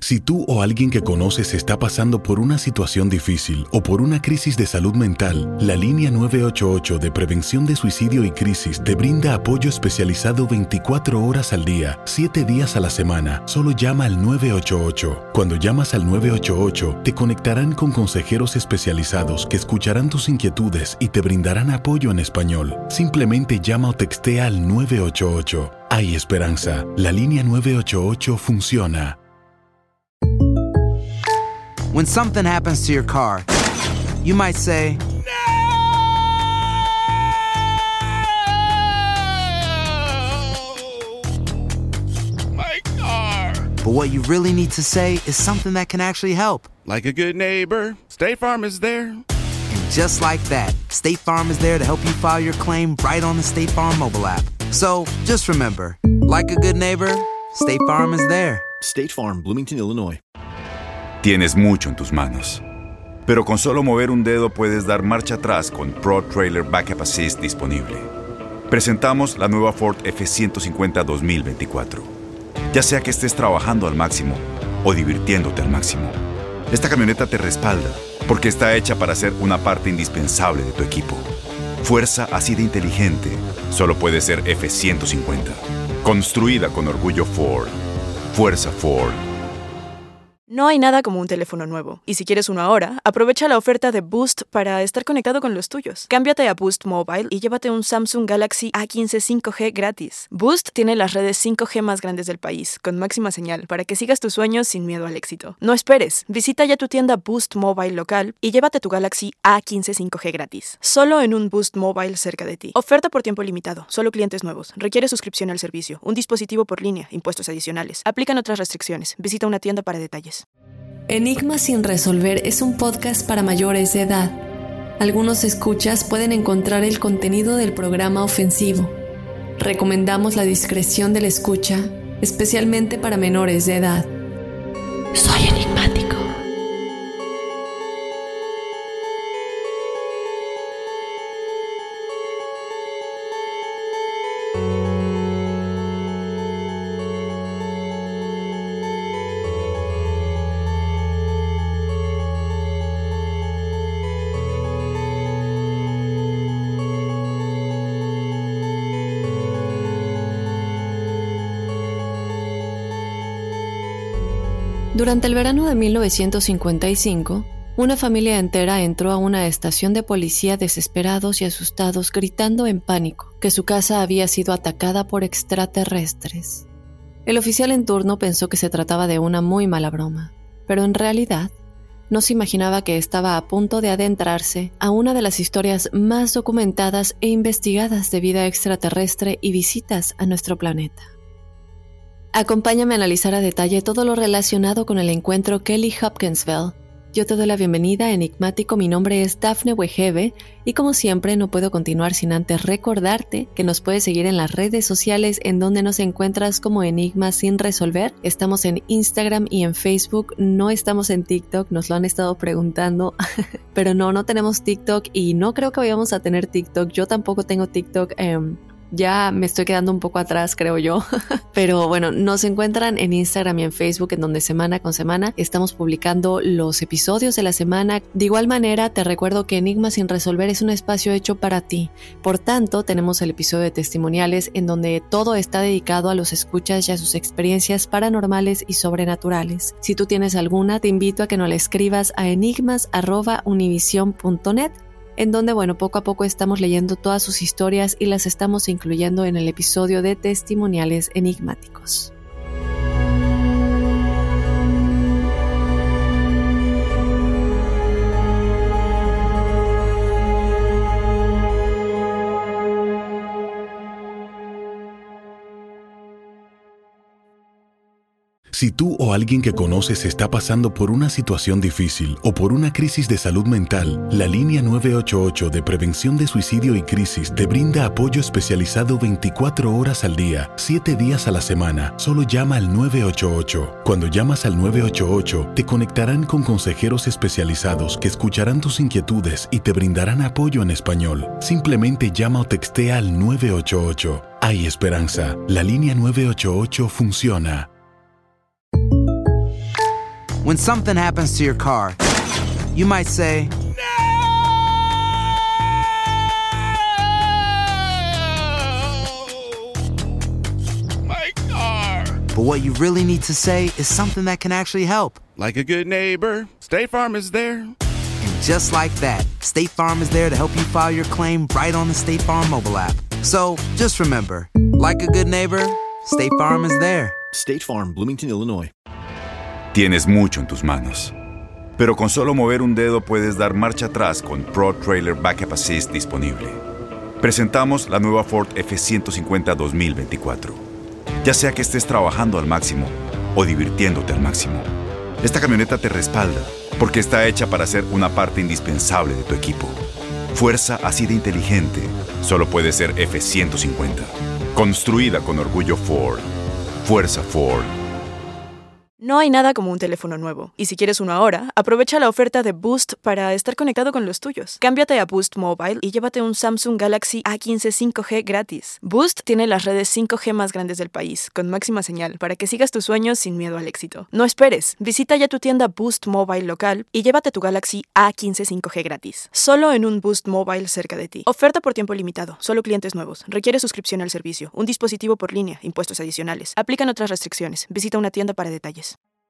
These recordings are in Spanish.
Si tú o alguien que conoces está pasando por una situación difícil o por una crisis de salud mental, la línea 988 de prevención de suicidio y crisis te brinda apoyo especializado 24 horas al día, 7 días a la semana. Solo llama al 988. Cuando llamas al 988, te conectarán con consejeros especializados que escucharán tus inquietudes y te brindarán apoyo en español. Simplemente llama o textea al 988. Hay esperanza. La línea 988 funciona. When something happens to your car, you might say, My car! but what you really need to say is something that can actually help. Like a good neighbor, State Farm is there. And just like that, State Farm is there to help you file your claim right on the State Farm mobile app. So, just remember, like a good neighbor, State Farm is there. State Farm, Bloomington, Illinois. Tienes mucho en tus manos, pero con solo mover un dedo puedes dar marcha atrás con Pro Trailer Backup Assist disponible. Presentamos la nueva Ford F-150 2024. Ya sea que estés trabajando al máximo o divirtiéndote al máximo, esta camioneta te respalda porque está hecha para ser una parte indispensable de tu equipo. Fuerza así de inteligente solo puede ser F-150. Construida con orgullo Ford. Fuerza Ford. No hay nada como un teléfono nuevo. Y si quieres uno ahora, aprovecha la oferta de Boost para estar conectado con los tuyos. Cámbiate a Boost Mobile y llévate un Samsung Galaxy A15 5G gratis. Boost tiene las redes 5G más grandes del país, con máxima señal, para que sigas tus sueños sin miedo al éxito. No esperes. Visita ya tu tienda Boost Mobile local y llévate tu Galaxy A15 5G gratis. Solo en un Boost Mobile cerca de ti. Oferta por tiempo limitado. Solo clientes nuevos. Requiere suscripción al servicio. Un dispositivo por línea. Impuestos adicionales. Aplican otras restricciones. Visita una tienda para detalles. Enigmas sin resolver es un podcast para mayores de edad. Algunos escuchas pueden encontrar el contenido del programa ofensivo. Recomendamos la discreción de la escucha, especialmente para menores de edad. Soy enigmático. Durante el verano de 1955, una familia entera entró a una estación de policía desesperados y asustados, gritando en pánico que su casa había sido atacada por extraterrestres. El oficial en turno pensó que se trataba de una muy mala broma, pero en realidad no se imaginaba que estaba a punto de adentrarse a una de las historias más documentadas e investigadas de vida extraterrestre y visitas a nuestro planeta. Acompáñame a analizar a detalle todo lo relacionado con el encuentro Kelly Hopkinsville. Yo te doy la bienvenida, enigmático. Mi nombre es Dafne Wegebe y como siempre no puedo continuar sin antes recordarte que nos puedes seguir en las redes sociales en donde nos encuentras como Enigmas sin resolver. Estamos en Instagram y en Facebook, no estamos en TikTok, nos lo han estado preguntando, pero no tenemos TikTok y no creo que vayamos a tener TikTok. Yo tampoco tengo TikTok. Ya me estoy quedando un poco atrás, creo yo. Pero bueno, nos encuentran en Instagram y en Facebook, en donde semana con semana estamos publicando los episodios de la semana. De igual manera, te recuerdo que Enigmas sin resolver es un espacio hecho para ti. Por tanto, tenemos el episodio de testimoniales, en donde todo está dedicado a los escuchas y a sus experiencias paranormales y sobrenaturales. Si tú tienes alguna, te invito a que nos la escribas a enigmas@univision.net. en donde, poco a poco estamos leyendo todas sus historias y las estamos incluyendo en el episodio de testimoniales enigmáticos. Si tú o alguien que conoces está pasando por una situación difícil o por una crisis de salud mental, la línea 988 de prevención de suicidio y crisis te brinda apoyo especializado 24 horas al día, 7 días a la semana. Solo llama al 988. Cuando llamas al 988, te conectarán con consejeros especializados que escucharán tus inquietudes y te brindarán apoyo en español. Simplemente llama o textea al 988. Hay esperanza. La línea 988 funciona. When something happens to your car, you might say, My car. but what you really need to say is something that can actually help. Like a good neighbor, State Farm is there. And just like that, State Farm is there to help you file your claim right on the State Farm mobile app. So just remember, like a good neighbor, State Farm is there. State Farm, Bloomington, Illinois. Tienes mucho en tus manos, pero con solo mover un dedo puedes dar marcha atrás con Pro Trailer Backup Assist disponible. Presentamos la nueva Ford F-150 2024. Ya sea que estés trabajando al máximo o divirtiéndote al máximo, esta camioneta te respalda porque está hecha para ser una parte indispensable de tu equipo. Fuerza así de inteligente solo puede ser F-150. Construida con orgullo Ford. Fuerza Ford. No hay nada como un teléfono nuevo, y si quieres uno ahora, aprovecha la oferta de Boost para estar conectado con los tuyos. Cámbiate a Boost Mobile y llévate un Samsung Galaxy A15 5G gratis. Boost tiene las redes 5G más grandes del país, con máxima señal, para que sigas tus sueños sin miedo al éxito. No esperes, visita ya tu tienda Boost Mobile local y llévate tu Galaxy A15 5G gratis. Solo en un Boost Mobile cerca de ti. Oferta por tiempo limitado, solo clientes nuevos. Requiere suscripción al servicio, un dispositivo por línea, impuestos adicionales. Aplican otras restricciones. Visita una tienda para detalles.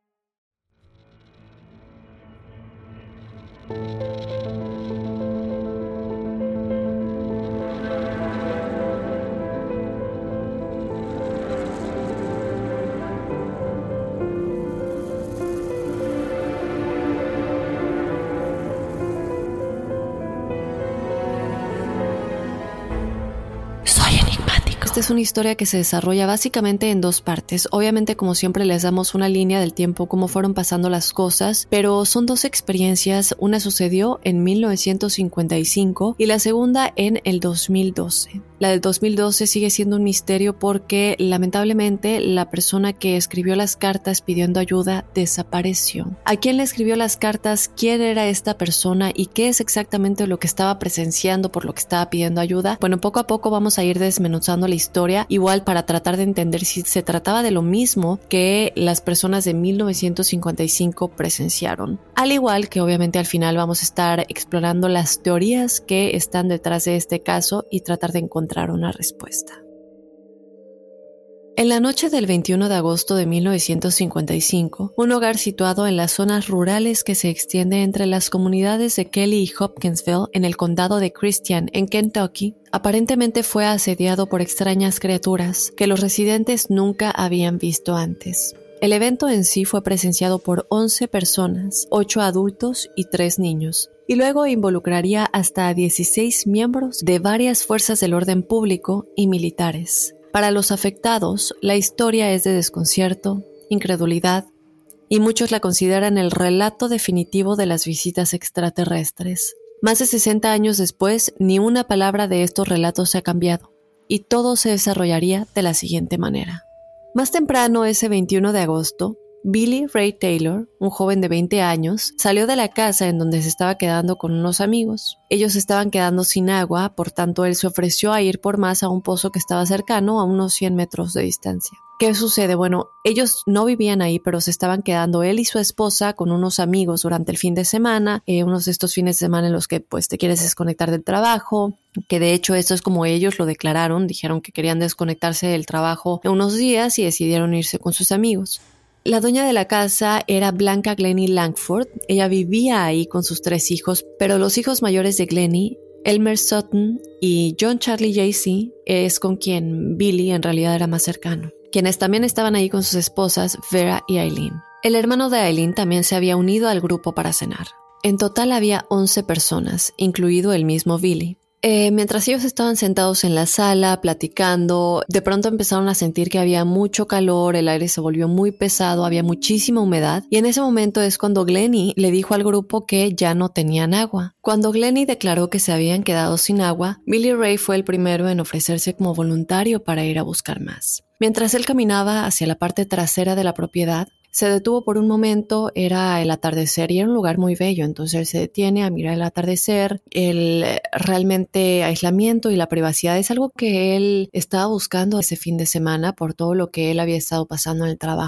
Esta es una historia que se desarrolla básicamente en dos partes. Obviamente, como siempre, les damos una línea del tiempo, cómo fueron pasando las cosas, pero son dos experiencias. Una sucedió en 1955 y la segunda en el 2012. La del 2012 sigue siendo un misterio porque, lamentablemente, la persona que escribió las cartas pidiendo ayuda desapareció. ¿A quién le escribió las cartas? ¿Quién era esta persona? ¿Y qué es exactamente lo que estaba presenciando por lo que estaba pidiendo ayuda? Bueno, poco a poco vamos a ir desmenuzando la historia, igual para tratar de entender si se trataba de lo mismo que las personas de 1955 presenciaron. Al igual que obviamente al final vamos a estar explorando las teorías que están detrás de este caso y tratar de encontrar una respuesta. En la noche del 21 de agosto de 1955, un hogar situado en las zonas rurales que se extiende entre las comunidades de Kelly y Hopkinsville en el condado de Christian, en Kentucky, aparentemente fue asediado por extrañas criaturas que los residentes nunca habían visto antes. El evento en sí fue presenciado por 11 personas, 8 adultos y 3 niños, y luego involucraría hasta a 16 miembros de varias fuerzas del orden público y militares. Para los afectados, la historia es de desconcierto, incredulidad, y muchos la consideran el relato definitivo de las visitas extraterrestres. Más de 60 años después, ni una palabra de estos relatos se ha cambiado, y todo se desarrollaría de la siguiente manera. Más temprano, ese 21 de agosto, Billy Ray Taylor, un joven de 20 años, salió de la casa en donde se estaba quedando con unos amigos. Ellos estaban quedando sin agua, por tanto él se ofreció a ir por más a un pozo que estaba cercano a unos 100 metros de distancia. ¿Qué sucede? Bueno, ellos no vivían ahí, pero se estaban quedando él y su esposa con unos amigos durante el fin de semana, unos de estos fines de semana en los que pues te quieres desconectar del trabajo, que de hecho esto es como ellos lo declararon, dijeron que querían desconectarse del trabajo en unos días y decidieron irse con sus amigos. La dueña de la casa era Blanca Glennie Langford. Ella vivía ahí con sus 3 hijos, pero los hijos mayores de Glennie, Elmer Sutton y John Charlie J.C., es con quien Billy en realidad era más cercano, quienes también estaban ahí con sus esposas Vera y Eileen. El hermano de Eileen también se había unido al grupo para cenar. En total había 11 personas, incluido el mismo Billy. Mientras ellos estaban sentados en la sala platicando, de pronto empezaron a sentir que había mucho calor, el aire se volvió muy pesado, había muchísima humedad, y en ese momento es cuando Glennie le dijo al grupo que ya no tenían agua. Cuando Glennie declaró que se habían quedado sin agua, Billy Ray fue el primero en ofrecerse como voluntario para ir a buscar más. Mientras él caminaba hacia la parte trasera de la propiedad, se detuvo por un momento, era el atardecer y era un lugar muy bello, entonces él se detiene a mirar el atardecer. El realmente aislamiento y la privacidad es algo que él estaba buscando ese fin de semana por todo lo que él había estado pasando en el trabajo.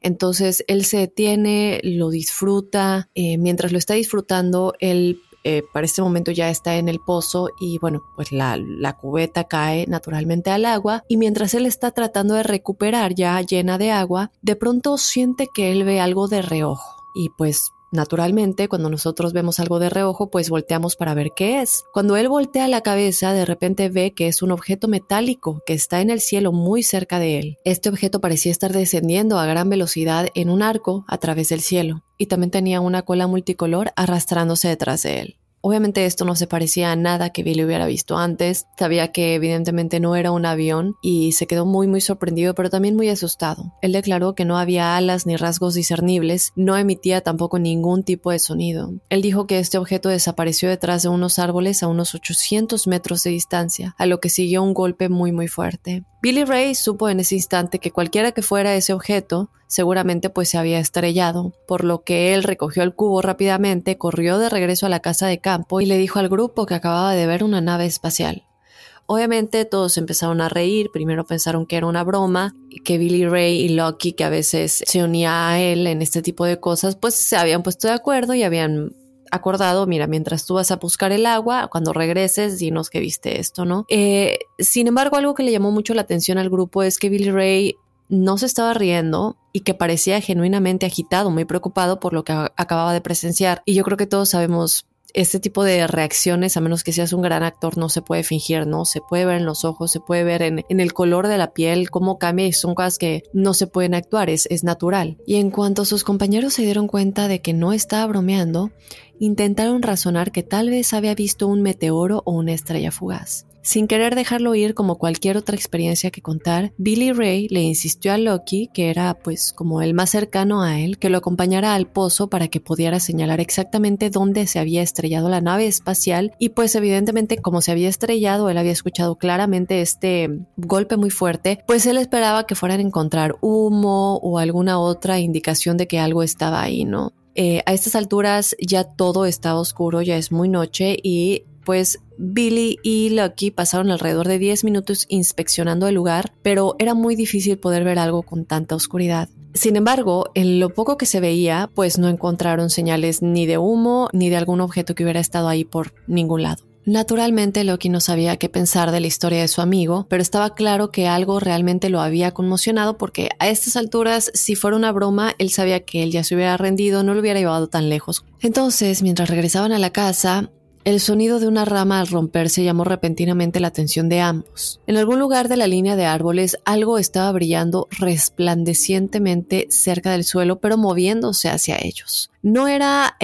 Entonces él se detiene, lo disfruta, mientras lo está disfrutando, él para este momento ya está en el pozo y bueno, pues la cubeta cae naturalmente al agua y mientras él está tratando de recuperar ya llena de agua, de pronto siente que él ve algo de reojo y pues naturalmente cuando nosotros vemos algo de reojo pues volteamos para ver qué es. Cuando él voltea la cabeza de repente ve que es un objeto metálico que está en el cielo muy cerca de él. Este objeto parecía estar descendiendo a gran velocidad en un arco a través del cielo y también tenía una cola multicolor arrastrándose detrás de él. Obviamente esto no se parecía a nada que Billy hubiera visto antes. Sabía que evidentemente no era un avión y se quedó muy sorprendido, pero también muy asustado. Él declaró que no había alas ni rasgos discernibles, no emitía tampoco ningún tipo de sonido. Él dijo que este objeto desapareció detrás de unos árboles a unos 800 metros de distancia, a lo que siguió un golpe muy fuerte. Billy Ray supo en ese instante que cualquiera que fuera ese objeto seguramente pues se había estrellado, por lo que él recogió el cubo rápidamente, corrió de regreso a la casa de campo y le dijo al grupo que acababa de ver una nave espacial. Obviamente todos empezaron a reír, primero pensaron que era una broma, que Billy Ray y Lucky, que a veces se unía a él en este tipo de cosas, pues se habían puesto de acuerdo y habían acordado, mira, mientras tú vas a buscar el agua, cuando regreses, dinos que viste esto, ¿no? Sin embargo, algo que le llamó mucho la atención al grupo es que Billy Ray no se estaba riendo y que parecía genuinamente agitado, muy preocupado por lo que acababa de presenciar. Y yo creo que todos sabemos este tipo de reacciones, a menos que seas un gran actor, no se puede fingir, ¿no? Se puede ver en los ojos, se puede ver en el color de la piel, cómo cambia y son cosas que no se pueden actuar, es natural. Y en cuanto sus compañeros se dieron cuenta de que no estaba bromeando, intentaron razonar que tal vez había visto un meteoro o una estrella fugaz. Sin querer dejarlo ir como cualquier otra experiencia que contar, Billy Ray le insistió a Lucky, que era pues como el más cercano a él, que lo acompañara al pozo para que pudiera señalar exactamente dónde se había estrellado la nave espacial y pues evidentemente como se había estrellado, él había escuchado claramente este golpe muy fuerte, pues él esperaba que fueran a encontrar humo o alguna otra indicación de que algo estaba ahí, ¿no? A estas alturas ya todo estaba oscuro, ya es muy noche y pues Billy y Lucky pasaron alrededor de 10 minutos inspeccionando el lugar, pero era muy difícil poder ver algo con tanta oscuridad. Sin embargo, en lo poco que se veía, pues no encontraron señales ni de humo ni de algún objeto que hubiera estado ahí por ningún lado. Naturalmente, Lucky no sabía qué pensar de la historia de su amigo, pero estaba claro que algo realmente lo había conmocionado porque a estas alturas, si fuera una broma, él sabía que él ya se hubiera rendido, no lo hubiera llevado tan lejos. Entonces, mientras regresaban a la casa, el sonido de una rama al romperse llamó repentinamente la atención de ambos. En algún lugar de la línea de árboles, algo estaba brillando resplandecientemente cerca del suelo, pero moviéndose hacia ellos. No era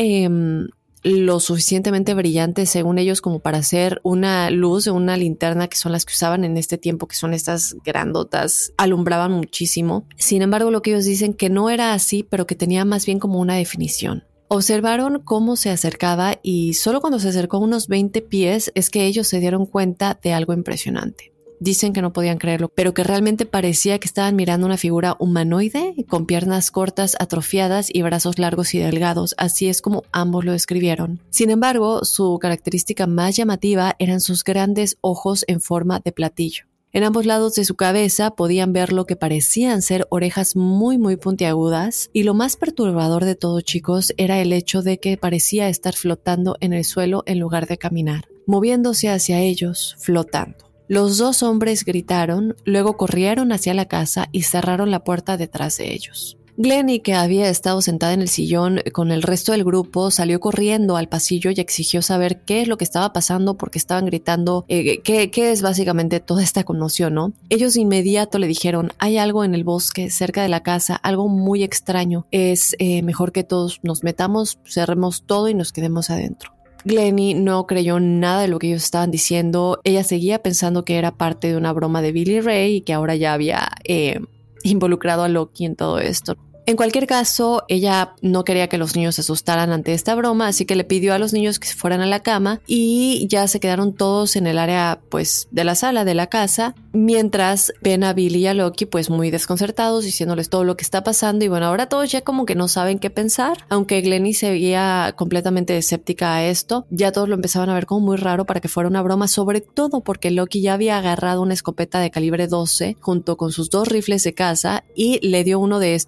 lo suficientemente brillante según ellos como para hacer una luz o una linterna, que son las que usaban en este tiempo, que son estas grandotas, alumbraban muchísimo. Sin embargo, lo que ellos dicen que no era así, pero que tenía más bien como una definición. Observaron cómo se acercaba y solo cuando se acercó a unos 20 pies es que ellos se dieron cuenta de algo impresionante. Dicen que no podían creerlo, pero que realmente parecía que estaban mirando una figura humanoide con piernas cortas, atrofiadas y brazos largos y delgados. Así es como ambos lo describieron. Sin embargo, su característica más llamativa eran sus grandes ojos en forma de platillo. En ambos lados de su cabeza podían ver lo que parecían ser orejas muy puntiagudas, y lo más perturbador de todo, chicos, era el hecho de que parecía estar flotando en el suelo en lugar de caminar, moviéndose hacia ellos, flotando. Los dos hombres gritaron, luego corrieron hacia la casa y cerraron la puerta detrás de ellos. Glennie, que había estado sentada en el sillón con el resto del grupo, salió corriendo al pasillo y exigió saber qué es lo que estaba pasando porque estaban gritando qué es básicamente toda esta conmoción, ¿no? Ellos de inmediato le dijeron, hay algo en el bosque cerca de la casa, algo muy extraño, es mejor que todos nos metamos, cerremos todo y nos quedemos adentro. Glennie no creyó nada de lo que ellos estaban diciendo. Ella seguía pensando que era parte de una broma de Billy Ray y que ahora ya había involucrado a Lucky en todo esto. En cualquier caso, ella no quería que los niños se asustaran ante esta broma, así que le pidió a los niños que se fueran a la cama y ya se quedaron todos en el área pues de la sala de la casa, mientras ven a Billy y a Lucky pues muy desconcertados, diciéndoles todo lo que está pasando. Y bueno, ahora todos ya como que no saben qué pensar, aunque Glennie se veía completamente escéptica a esto. Ya todos lo empezaban a ver como muy raro para que fuera una broma, sobre todo porque Lucky ya había agarrado una escopeta de calibre 12 junto con sus 2 rifles de caza y le dio uno de estos a Billy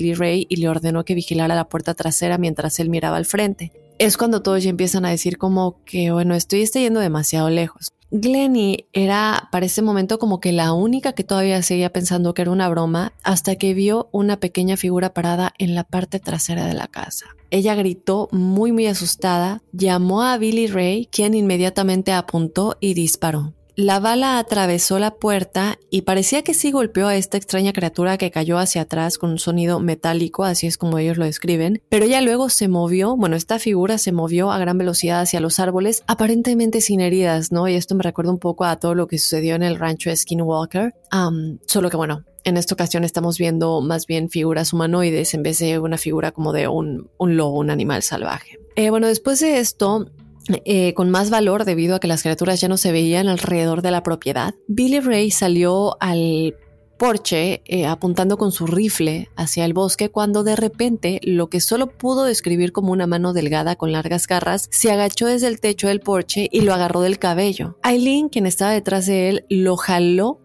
Billy Ray y le ordenó que vigilara la puerta trasera mientras él miraba al frente. Es cuando todos ya empiezan a decir como que, bueno, esto está yendo demasiado lejos. Glennie era para ese momento como que la única que todavía seguía pensando que era una broma hasta que vio una pequeña figura parada en la parte trasera de la casa. Ella gritó muy asustada, llamó a Billy Ray, quien inmediatamente apuntó y disparó. La bala atravesó la puerta y parecía que sí golpeó a esta extraña criatura que cayó hacia atrás con un sonido metálico, así es como ellos lo describen, pero ella luego se movió, esta figura se movió a gran velocidad hacia los árboles, aparentemente sin heridas, ¿no? Y esto me recuerda un poco a todo lo que sucedió en el rancho de Skinwalker, solo que en esta ocasión estamos viendo más bien figuras humanoides en vez de una figura como de un lobo, un animal salvaje. Después de esto, con más valor debido a que las criaturas ya no se veían alrededor de la propiedad, Billy Ray salió al porche apuntando con su rifle hacia el bosque cuando de repente lo que solo pudo describir como una mano delgada con largas garras se agachó desde el techo del porche y lo agarró del cabello. Eileen, quien estaba detrás de él, lo jaló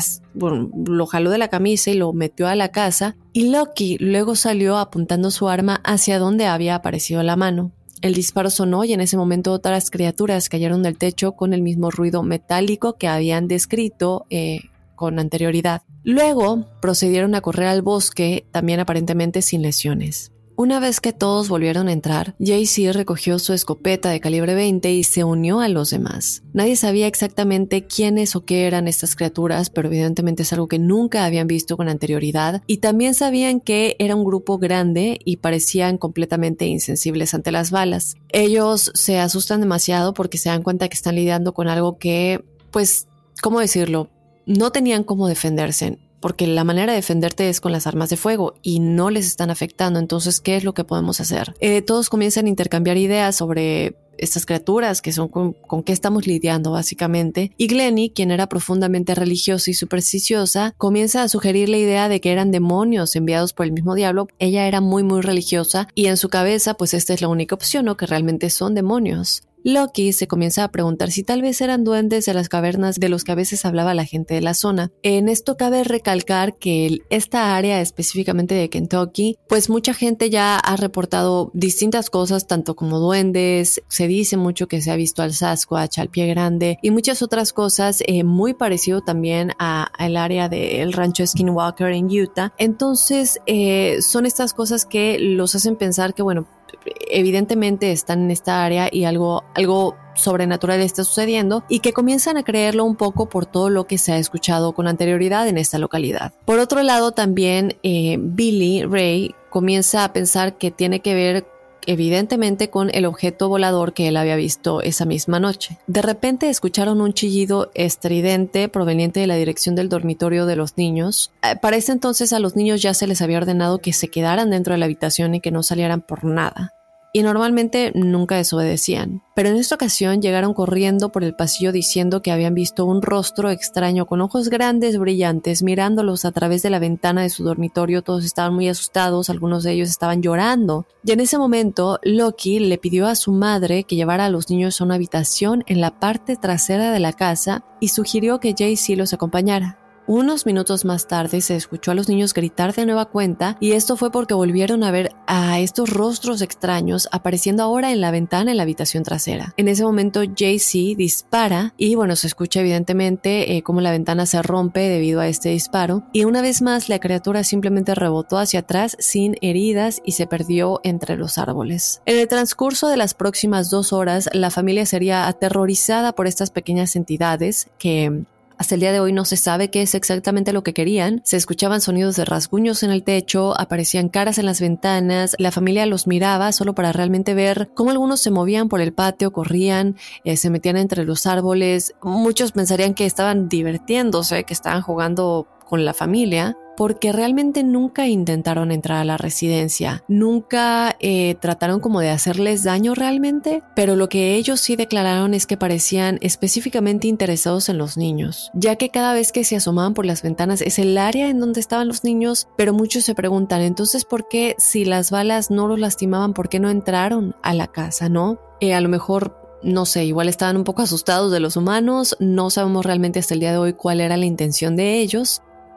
de la camisa y lo metió a la casa, y Lucky luego salió apuntando su arma hacia donde había aparecido la mano. El disparo sonó y en ese momento otras criaturas cayeron del techo con el mismo ruido metálico que habían descrito con anterioridad. Luego procedieron a correr al bosque, también aparentemente sin lesiones. Una vez que todos volvieron a entrar, JC recogió su escopeta de calibre 20 y se unió a los demás. Nadie sabía exactamente quiénes o qué eran estas criaturas, pero evidentemente es algo que nunca habían visto con anterioridad, y también sabían que era un grupo grande y parecían completamente insensibles ante las balas. Ellos se asustan demasiado porque se dan cuenta que están lidiando con algo que, ¿cómo decirlo? No tenían cómo defenderse, porque la manera de defenderte es con las armas de fuego y no les están afectando. Entonces, ¿qué es lo que podemos hacer? Todos comienzan a intercambiar ideas sobre estas criaturas que son con qué estamos lidiando básicamente, y Glennie, quien era profundamente religiosa y supersticiosa, comienza a sugerir la idea de que eran demonios enviados por el mismo diablo. Ella era muy religiosa y en su cabeza esta es la única opción, ¿no? Que realmente son demonios. Lucky se comienza a preguntar si tal vez eran duendes de las cavernas de los que a veces hablaba la gente de la zona. En esto cabe recalcar que esta área específicamente de Kentucky, mucha gente ya ha reportado distintas cosas, tanto como duendes, se dice mucho que se ha visto al Sasquatch, al pie grande y muchas otras cosas, muy parecido también al área del rancho Skinwalker en Utah. Entonces son estas cosas que los hacen pensar que evidentemente están en esta área y algo sobrenatural está sucediendo, y que comienzan a creerlo un poco por todo lo que se ha escuchado con anterioridad en esta localidad. Por otro lado, también Billy Ray comienza a pensar que tiene que ver evidentemente con el objeto volador que él había visto esa misma noche. De repente escucharon un chillido estridente proveniente de la dirección del dormitorio de los niños. Para ese entonces a los niños ya se les había ordenado que se quedaran dentro de la habitación y que no salieran por nada, y normalmente nunca desobedecían. Pero en esta ocasión llegaron corriendo por el pasillo diciendo que habían visto un rostro extraño con ojos grandes brillantes mirándolos a través de la ventana de su dormitorio. Todos estaban muy asustados, algunos de ellos estaban llorando, y en ese momento Lucky le pidió a su madre que llevara a los niños a una habitación en la parte trasera de la casa y sugirió que JC los acompañara. Unos minutos más tarde se escuchó a los niños gritar de nueva cuenta, y esto fue porque volvieron a ver a estos rostros extraños apareciendo ahora en la ventana en la habitación trasera. En ese momento JC dispara y se escucha evidentemente cómo la ventana se rompe debido a este disparo, y una vez más la criatura simplemente rebotó hacia atrás sin heridas y se perdió entre los árboles. En el transcurso de las próximas 2 horas la familia sería aterrorizada por estas pequeñas entidades que hasta el día de hoy no se sabe qué es exactamente lo que querían. Se escuchaban sonidos de rasguños en el techo, aparecían caras en las ventanas, la familia los miraba solo para realmente ver cómo algunos se movían por el patio, corrían, se metían entre los árboles. Muchos pensarían que estaban divirtiéndose, que estaban jugando con la familia, porque realmente nunca intentaron entrar a la residencia, nunca trataron como de hacerles daño realmente, pero lo que ellos sí declararon es que parecían específicamente interesados en los niños, ya que cada vez que se asomaban por las ventanas es el área en donde estaban los niños, pero muchos se preguntan, entonces ¿por qué si las balas no los lastimaban, por qué no entraron a la casa, no? A lo mejor no sé, igual estaban un poco asustados de los humanos, no sabemos realmente hasta el día de hoy cuál era la intención de ellos.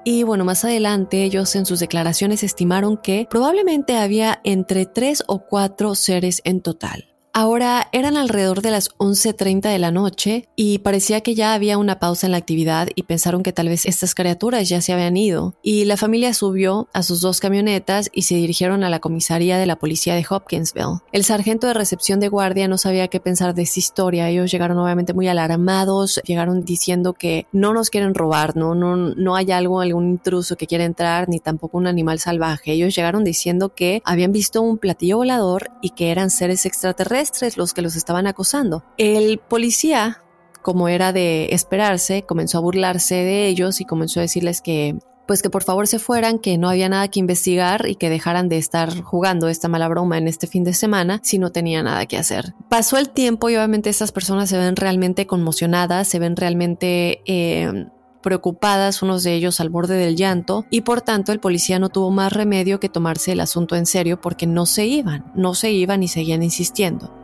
Y bueno, más adelante ellos en sus declaraciones estimaron que probablemente había entre 3 o 4 seres en total. Ahora eran alrededor de las 11:30 de la noche y parecía que ya había una pausa en la actividad y pensaron que tal vez estas criaturas ya se habían ido. Y la familia subió a sus 2 camionetas y se dirigieron a la comisaría de la policía de Hopkinsville. El sargento de recepción de guardia no sabía qué pensar de esta historia. Ellos llegaron obviamente muy alarmados, llegaron diciendo que no nos quieren robar, no hay algún intruso que quiera entrar, ni tampoco un animal salvaje. Ellos llegaron diciendo que habían visto un platillo volador y que eran seres extraterrestres los que los estaban acosando. El policía, como era de esperarse, comenzó a burlarse de ellos y comenzó a decirles que por favor se fueran, que no había nada que investigar y que dejaran de estar jugando esta mala broma en este fin de semana si no tenía nada que hacer. Pasó el tiempo y obviamente estas personas se ven realmente conmocionadas, se ven realmente preocupadas, unos de ellos al borde del llanto, y por tanto el policía no tuvo más remedio que tomarse el asunto en serio porque no se iban y seguían insistiendo.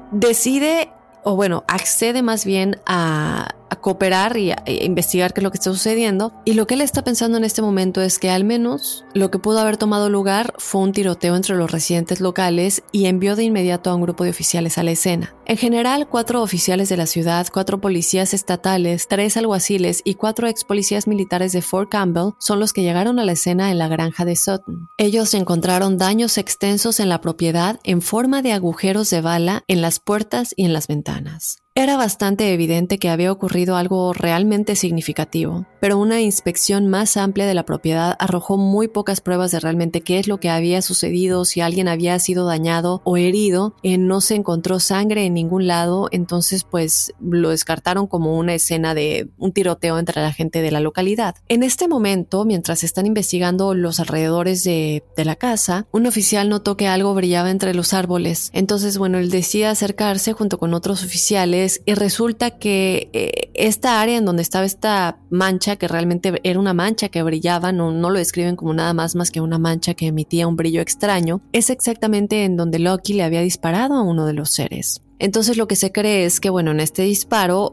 Accede más bien a cooperar y a investigar qué es lo que está sucediendo, y lo que él está pensando en este momento es que al menos lo que pudo haber tomado lugar fue un tiroteo entre los residentes locales y envió de inmediato a un grupo de oficiales a la escena. En general, 4 oficiales de la ciudad, 4 policías estatales, 3 alguaciles y 4 ex policías militares de Fort Campbell son los que llegaron a la escena en la granja de Sutton. Ellos encontraron daños extensos en la propiedad en forma de agujeros de bala en las puertas y en las ventanas. Era bastante evidente que había ocurrido algo realmente significativo, pero una inspección más amplia de la propiedad arrojó muy pocas pruebas de realmente qué es lo que había sucedido, si alguien había sido dañado o herido. No se encontró sangre en ningún lado, entonces lo descartaron como una escena de un tiroteo entre la gente de la localidad. En este momento, mientras están investigando los alrededores de la casa, un oficial notó que algo brillaba entre los árboles. Entonces, él decide acercarse junto con otros oficiales y resulta que esta área en donde estaba esta mancha, que realmente era una mancha que brillaba, no lo describen como nada más que una mancha que emitía un brillo extraño, es exactamente en donde Lucky le había disparado a uno de los seres. Entonces lo que se cree es que, en este disparo,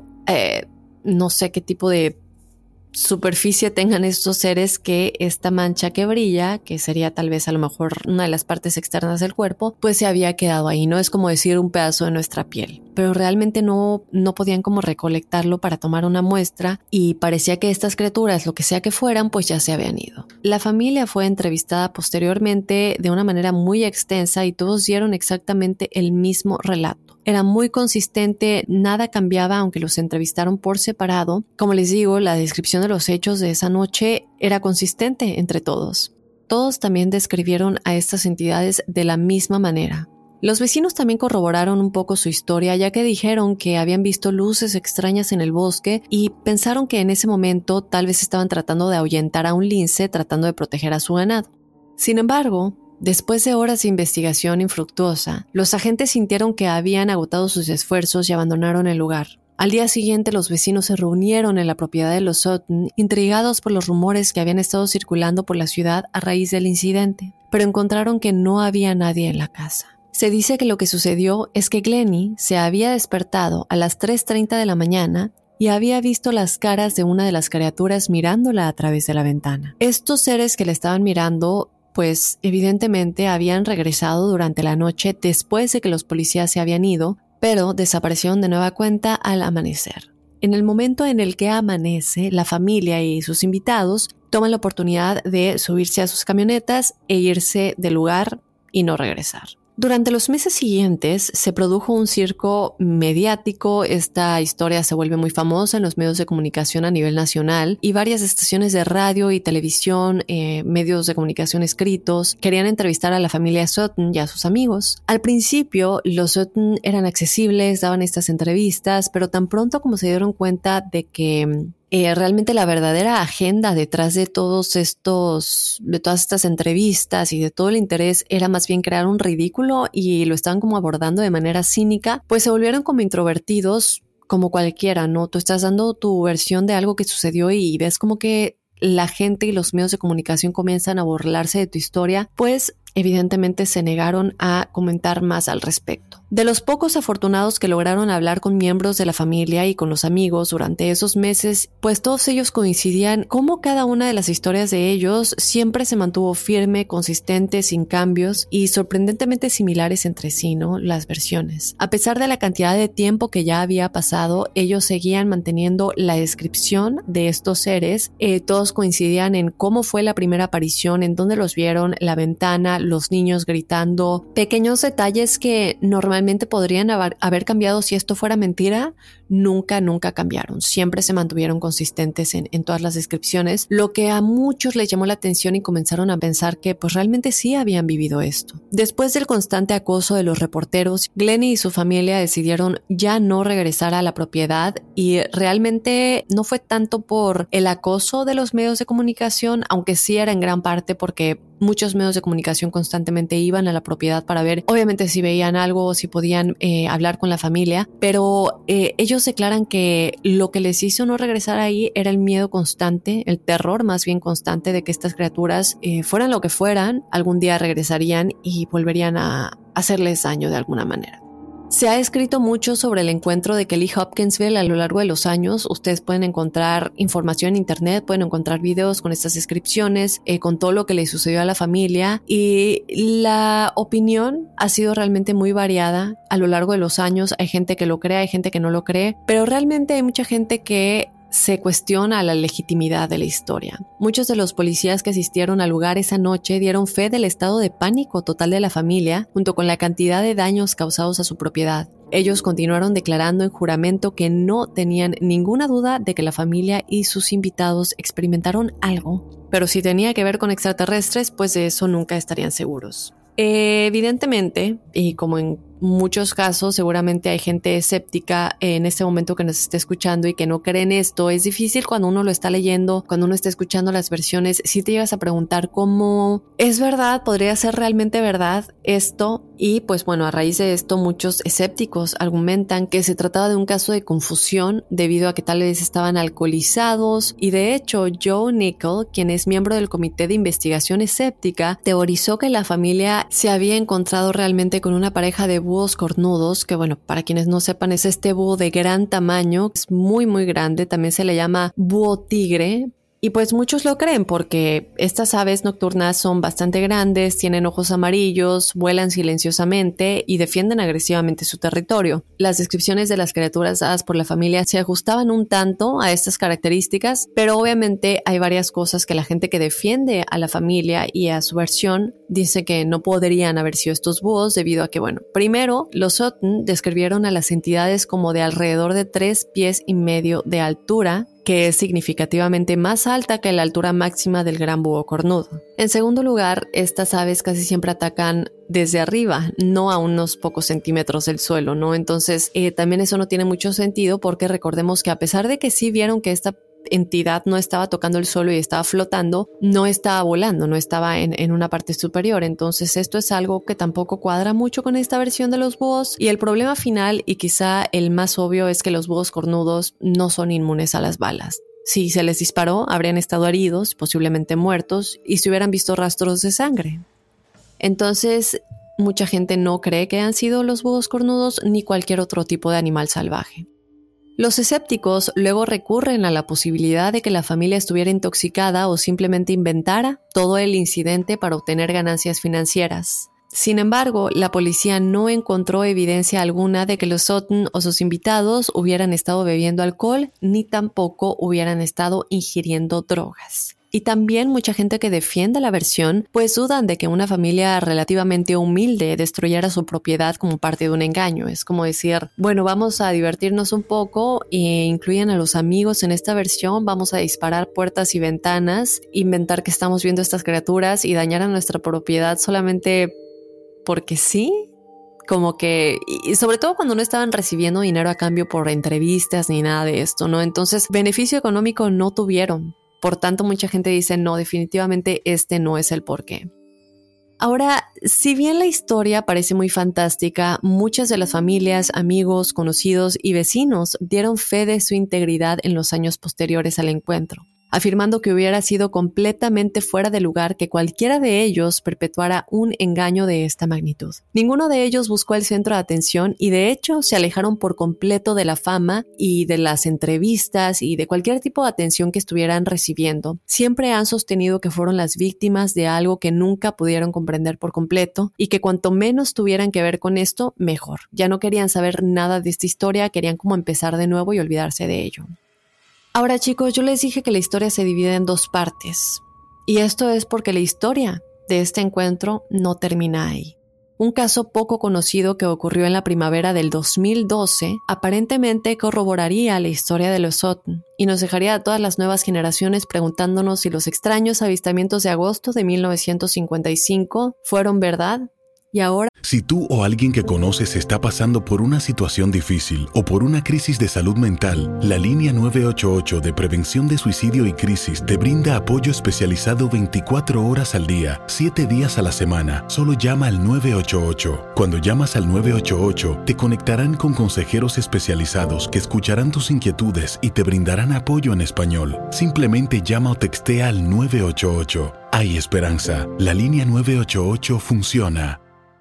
no sé qué tipo de superficie tengan estos seres, que esta mancha que brilla, que sería tal vez a lo mejor una de las partes externas del cuerpo, se había quedado ahí. No es como decir un pedazo de nuestra piel, pero realmente no podían como recolectarlo para tomar una muestra, y parecía que estas criaturas, lo que sea que fueran, ya se habían ido. La familia fue entrevistada posteriormente de una manera muy extensa y todos dieron exactamente el mismo relato. Era muy consistente, nada cambiaba aunque los entrevistaron por separado. Como les digo, la descripción de los hechos de esa noche era consistente entre todos. Todos también describieron a estas entidades de la misma manera. Los vecinos también corroboraron un poco su historia, ya que dijeron que habían visto luces extrañas en el bosque y pensaron que en ese momento tal vez estaban tratando de ahuyentar a un lince, tratando de proteger a su ganado. Sin embargo, después de horas de investigación infructuosa, los agentes sintieron que habían agotado sus esfuerzos y abandonaron el lugar. Al día siguiente, los vecinos se reunieron en la propiedad de los Sutton, intrigados por los rumores que habían estado circulando por la ciudad a raíz del incidente, pero encontraron que no había nadie en la casa. Se dice que lo que sucedió es que Glennie se había despertado a las 3:30 de la mañana y había visto las caras de una de las criaturas mirándola a través de la ventana. Estos seres que le estaban mirando evidentemente habían regresado durante la noche después de que los policías se habían ido, pero desaparecieron de nueva cuenta al amanecer. En el momento en el que amanece, la familia y sus invitados toman la oportunidad de subirse a sus camionetas e irse del lugar y no regresar. Durante los meses siguientes se produjo un circo mediático. Esta historia se vuelve muy famosa en los medios de comunicación a nivel nacional y varias estaciones de radio y televisión, medios de comunicación escritos, querían entrevistar a la familia Sutton y a sus amigos. Al principio, los Sutton eran accesibles, daban estas entrevistas, pero tan pronto como se dieron cuenta de que realmente la verdadera agenda detrás de todas estas entrevistas y de todo el interés era más bien crear un ridículo y lo estaban como abordando de manera cínica, se volvieron como introvertidos como cualquiera, ¿no? Tú estás dando tu versión de algo que sucedió y ves como que la gente y los medios de comunicación comienzan a burlarse de tu historia, evidentemente se negaron a comentar más al respecto. De los pocos afortunados que lograron hablar con miembros de la familia y con los amigos durante esos meses, pues todos ellos coincidían cómo cada una de las historias de ellos siempre se mantuvo firme, consistente, sin cambios y sorprendentemente similares entre sí, ¿no? Las versiones. A pesar de la cantidad de tiempo que ya había pasado, ellos seguían manteniendo la descripción de estos seres. Todos coincidían en cómo fue la primera aparición, en dónde los vieron, la ventana, los niños gritando, pequeños detalles que normalmente podrían haber cambiado si esto fuera mentira, nunca cambiaron. Siempre se mantuvieron consistentes en todas las descripciones, lo que a muchos les llamó la atención y comenzaron a pensar que pues realmente sí habían vivido esto. Después del constante acoso de los reporteros, Glennie y su familia decidieron ya no regresar a la propiedad y realmente no fue tanto por el acoso de los medios de comunicación, aunque sí era en gran parte porque muchos medios de comunicación constantemente iban a la propiedad para ver, obviamente, si veían algo o si podían hablar con la familia, pero ellos declaran que lo que les hizo no regresar ahí era el miedo constante, el terror más bien constante de que estas criaturas, fueran lo que fueran, algún día regresarían y volverían a hacerles daño de alguna manera. Se ha escrito mucho sobre el encuentro de Kelly Hopkinsville a lo largo de los años. Ustedes pueden encontrar información en internet, pueden encontrar videos con estas descripciones, con todo lo que le sucedió a la familia, y la opinión ha sido realmente muy variada a lo largo de los años. Hay gente que lo cree, hay gente que no lo cree, pero realmente hay mucha gente que se cuestiona la legitimidad de la historia. Muchos de los policías que asistieron al lugar esa noche dieron fe del estado de pánico total de la familia, junto con la cantidad de daños causados a su propiedad. Ellos continuaron declarando en juramento que no tenían ninguna duda de que la familia y sus invitados experimentaron algo, pero si tenía que ver con extraterrestres, pues de eso nunca estarían seguros. Evidentemente, y como en muchos casos, seguramente hay gente escéptica en este momento que nos esté escuchando y que no cree en esto. Es difícil cuando uno lo está leyendo, cuando uno está escuchando las versiones, si te llegas a preguntar cómo es verdad, podría ser realmente verdad esto. Y pues bueno, a raíz de esto muchos escépticos argumentan que se trataba de un caso de confusión debido a que tal vez estaban alcoholizados, y de hecho Joe Nickell, quien es miembro del Comité de Investigación Escéptica, teorizó que la familia se había encontrado realmente con una pareja de búhos cornudos, que bueno, para quienes no sepan, es este búho de gran tamaño, es muy grande, también se le llama búho tigre. Y pues muchos lo creen porque estas aves nocturnas son bastante grandes, tienen ojos amarillos, vuelan silenciosamente y defienden agresivamente su territorio. Las descripciones de las criaturas dadas por la familia se ajustaban un tanto a estas características, pero obviamente hay varias cosas que la gente que defiende a la familia y a su versión dice que no podrían haber sido estos búhos debido a que, bueno, primero, los Sutton describieron a las entidades como de alrededor de 3,5 pies de altura, que es significativamente más alta que la altura máxima del gran búho cornudo. En segundo lugar, estas aves casi siempre atacan desde arriba, no a unos pocos centímetros del suelo, ¿no? Entonces, también eso no tiene mucho sentido porque recordemos que a pesar de que sí vieron que esta entidad no estaba tocando el suelo y estaba flotando, no estaba volando, no estaba en una parte superior. Entonces esto es algo que tampoco cuadra mucho con esta versión de los búhos. Y el problema final, y quizá el más obvio, es que los búhos cornudos no son inmunes a las balas. Si se les disparó, habrían estado heridos, posiblemente muertos, y se hubieran visto rastros de sangre. Entonces, mucha gente no cree que han sido los búhos cornudos ni cualquier otro tipo de animal salvaje. Los escépticos luego recurren a la posibilidad de que la familia estuviera intoxicada o simplemente inventara todo el incidente para obtener ganancias financieras. Sin embargo, la policía no encontró evidencia alguna de que los Sutton o sus invitados hubieran estado bebiendo alcohol ni tampoco hubieran estado ingiriendo drogas. Y también mucha gente que defiende la versión pues dudan de que una familia relativamente humilde destruyera su propiedad como parte de un engaño. Es como decir, bueno, vamos a divertirnos un poco e incluyan a los amigos en esta versión, vamos a disparar puertas y ventanas, inventar que estamos viendo estas criaturas y dañar a nuestra propiedad solamente porque sí. Como que, y sobre todo cuando no estaban recibiendo dinero a cambio por entrevistas ni nada de esto, ¿no? Entonces, beneficio económico no tuvieron. Por tanto, mucha gente dice, no, definitivamente este no es el porqué. Ahora, si bien la historia parece muy fantástica, muchas de las familias, amigos, conocidos y vecinos dieron fe de su integridad en los años posteriores al encuentro. afirmando que hubiera sido completamente fuera de lugar que cualquiera de ellos perpetuara un engaño de esta magnitud. Ninguno de ellos buscó el centro de atención y de hecho se alejaron por completo de la fama y de las entrevistas y de cualquier tipo de atención que estuvieran recibiendo. Siempre han sostenido que fueron las víctimas de algo que nunca pudieron comprender por completo y que cuanto menos tuvieran que ver con esto, mejor. Ya no querían saber nada de esta historia, querían como empezar de nuevo y olvidarse de ello. Ahora chicos, yo les dije que la historia se divide en dos partes. Y esto es porque la historia de este encuentro no termina ahí. Un caso poco conocido que ocurrió en la primavera del 2012 aparentemente corroboraría la historia de los Sutton y nos dejaría a todas las nuevas generaciones preguntándonos si los extraños avistamientos de agosto de 1955 fueron verdad. Y ahora, si tú o alguien que conoces está pasando por una situación difícil o por una crisis de salud mental, la línea 988 de Prevención de Suicidio y Crisis te brinda apoyo especializado 24 horas al día, 7 días a la semana. Solo llama al 988. Cuando llamas al 988, te conectarán con consejeros especializados que escucharán tus inquietudes y te brindarán apoyo en español. Simplemente llama o textea al 988. Hay esperanza. La línea 988 funciona.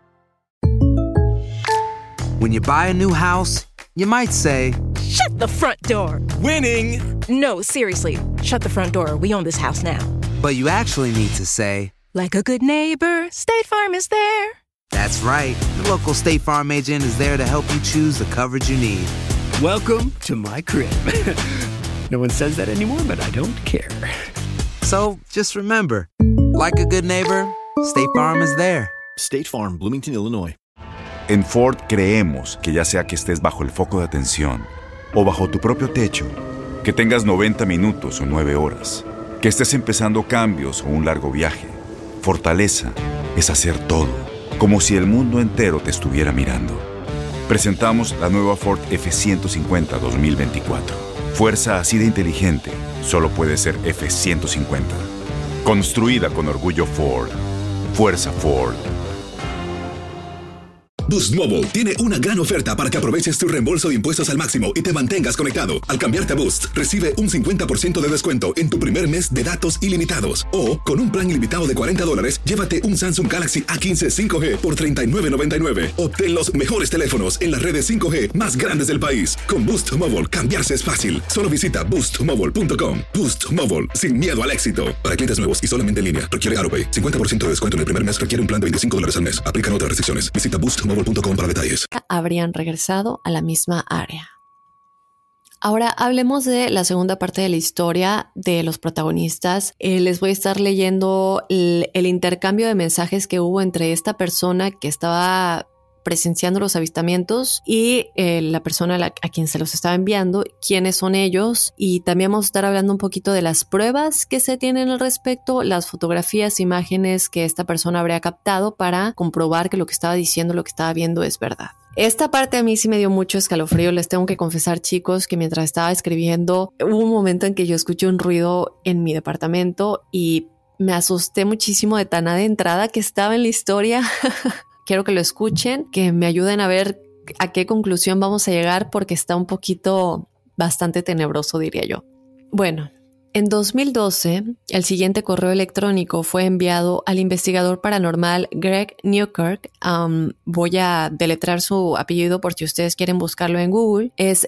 When you buy a new house, you might say, "Shut the front door." Winning! No, seriously. Shut the front door. We own this house now. but you actually need to say, "Like a good neighbor, State Farm is there." That's right. The local State Farm agent is there to help you choose the coverage you need. Welcome to my crib. No one says that anymore, but I don't care. So just remember, like a good neighbor, State Farm is there. State Farm, Bloomington, Illinois. En Ford creemos que ya sea que estés bajo el foco de atención o bajo tu propio techo, que tengas 90 minutos o 9 horas, que estés empezando cambios o un largo viaje, fortaleza es hacer todo, como si el mundo entero te estuviera mirando. Presentamos la nueva Ford F-150 2024. Fuerza así de inteligente solo puede ser F-150. Construida con orgullo Ford. Fuerza Ford. Boost Mobile tiene una gran oferta para que aproveches tu reembolso de impuestos al máximo y te mantengas conectado. Al cambiarte a Boost, recibe un 50% de descuento en tu primer mes de datos ilimitados. O, con un plan ilimitado de $40, llévate un Samsung Galaxy A15 5G por $39.99. Obtén los mejores teléfonos en las redes 5G más grandes del país. Con Boost Mobile, cambiarse es fácil. Solo visita boostmobile.com. Boost Mobile, sin miedo al éxito. Para clientes nuevos y solamente en línea, requiere AutoPay. 50% de descuento en el primer mes requiere un plan de $25 al mes. Aplican otras restricciones. Visita boostmobile.com para detalles. Habrían regresado a la misma área. Ahora hablemos de la segunda parte de la historia de los protagonistas. Les voy a estar leyendo el intercambio de mensajes que hubo entre esta persona que estaba presenciando los avistamientos y la persona a quien se los estaba enviando, quiénes son ellos, y también vamos a estar hablando un poquito de las pruebas que se tienen al respecto, las fotografías, imágenes que esta persona habría captado para comprobar que lo que estaba diciendo, lo que estaba viendo es verdad. Esta parte a mí sí me dio mucho escalofrío. Les tengo que confesar, chicos, que mientras estaba escribiendo hubo un momento en que yo escuché un ruido en mi departamento y me asusté muchísimo de tan adentrada que estaba en la historia. Quiero que lo escuchen, que me ayuden a ver a qué conclusión vamos a llegar porque está un poquito bastante tenebroso, diría yo. Bueno, en 2012, el siguiente correo electrónico fue enviado al investigador paranormal Greg Newkirk. Voy a deletrear su apellido por si ustedes quieren buscarlo en Google. Es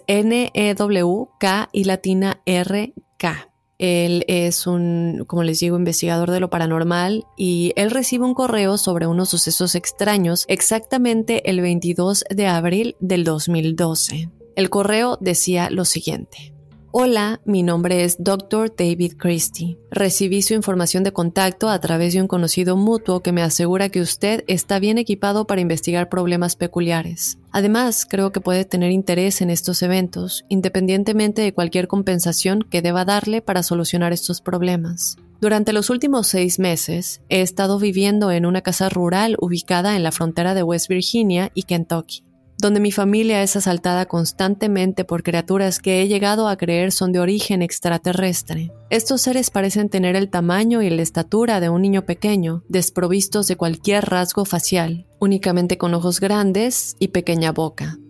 Newk y latina RK. Él es como les digo, investigador de lo paranormal y él recibe un correo sobre unos sucesos extraños exactamente el 22 de abril del 2012. El correo decía lo siguiente: Hola, mi nombre es Dr. David Christie. Recibí su información de contacto a través de un conocido mutuo que me asegura que usted está bien equipado para investigar problemas peculiares. Además, creo que puede tener interés en estos eventos, independientemente de cualquier compensación que deba darle para solucionar estos problemas. Durante los últimos 6 meses, he estado viviendo en una casa rural ubicada en la frontera de West Virginia y Kentucky, donde mi familia es asaltada constantemente por criaturas que he llegado a creer son de origen extraterrestre. Estos seres parecen tener el tamaño y la estatura de un niño pequeño, desprovistos de cualquier rasgo facial, únicamente con ojos grandes y pequeña boca.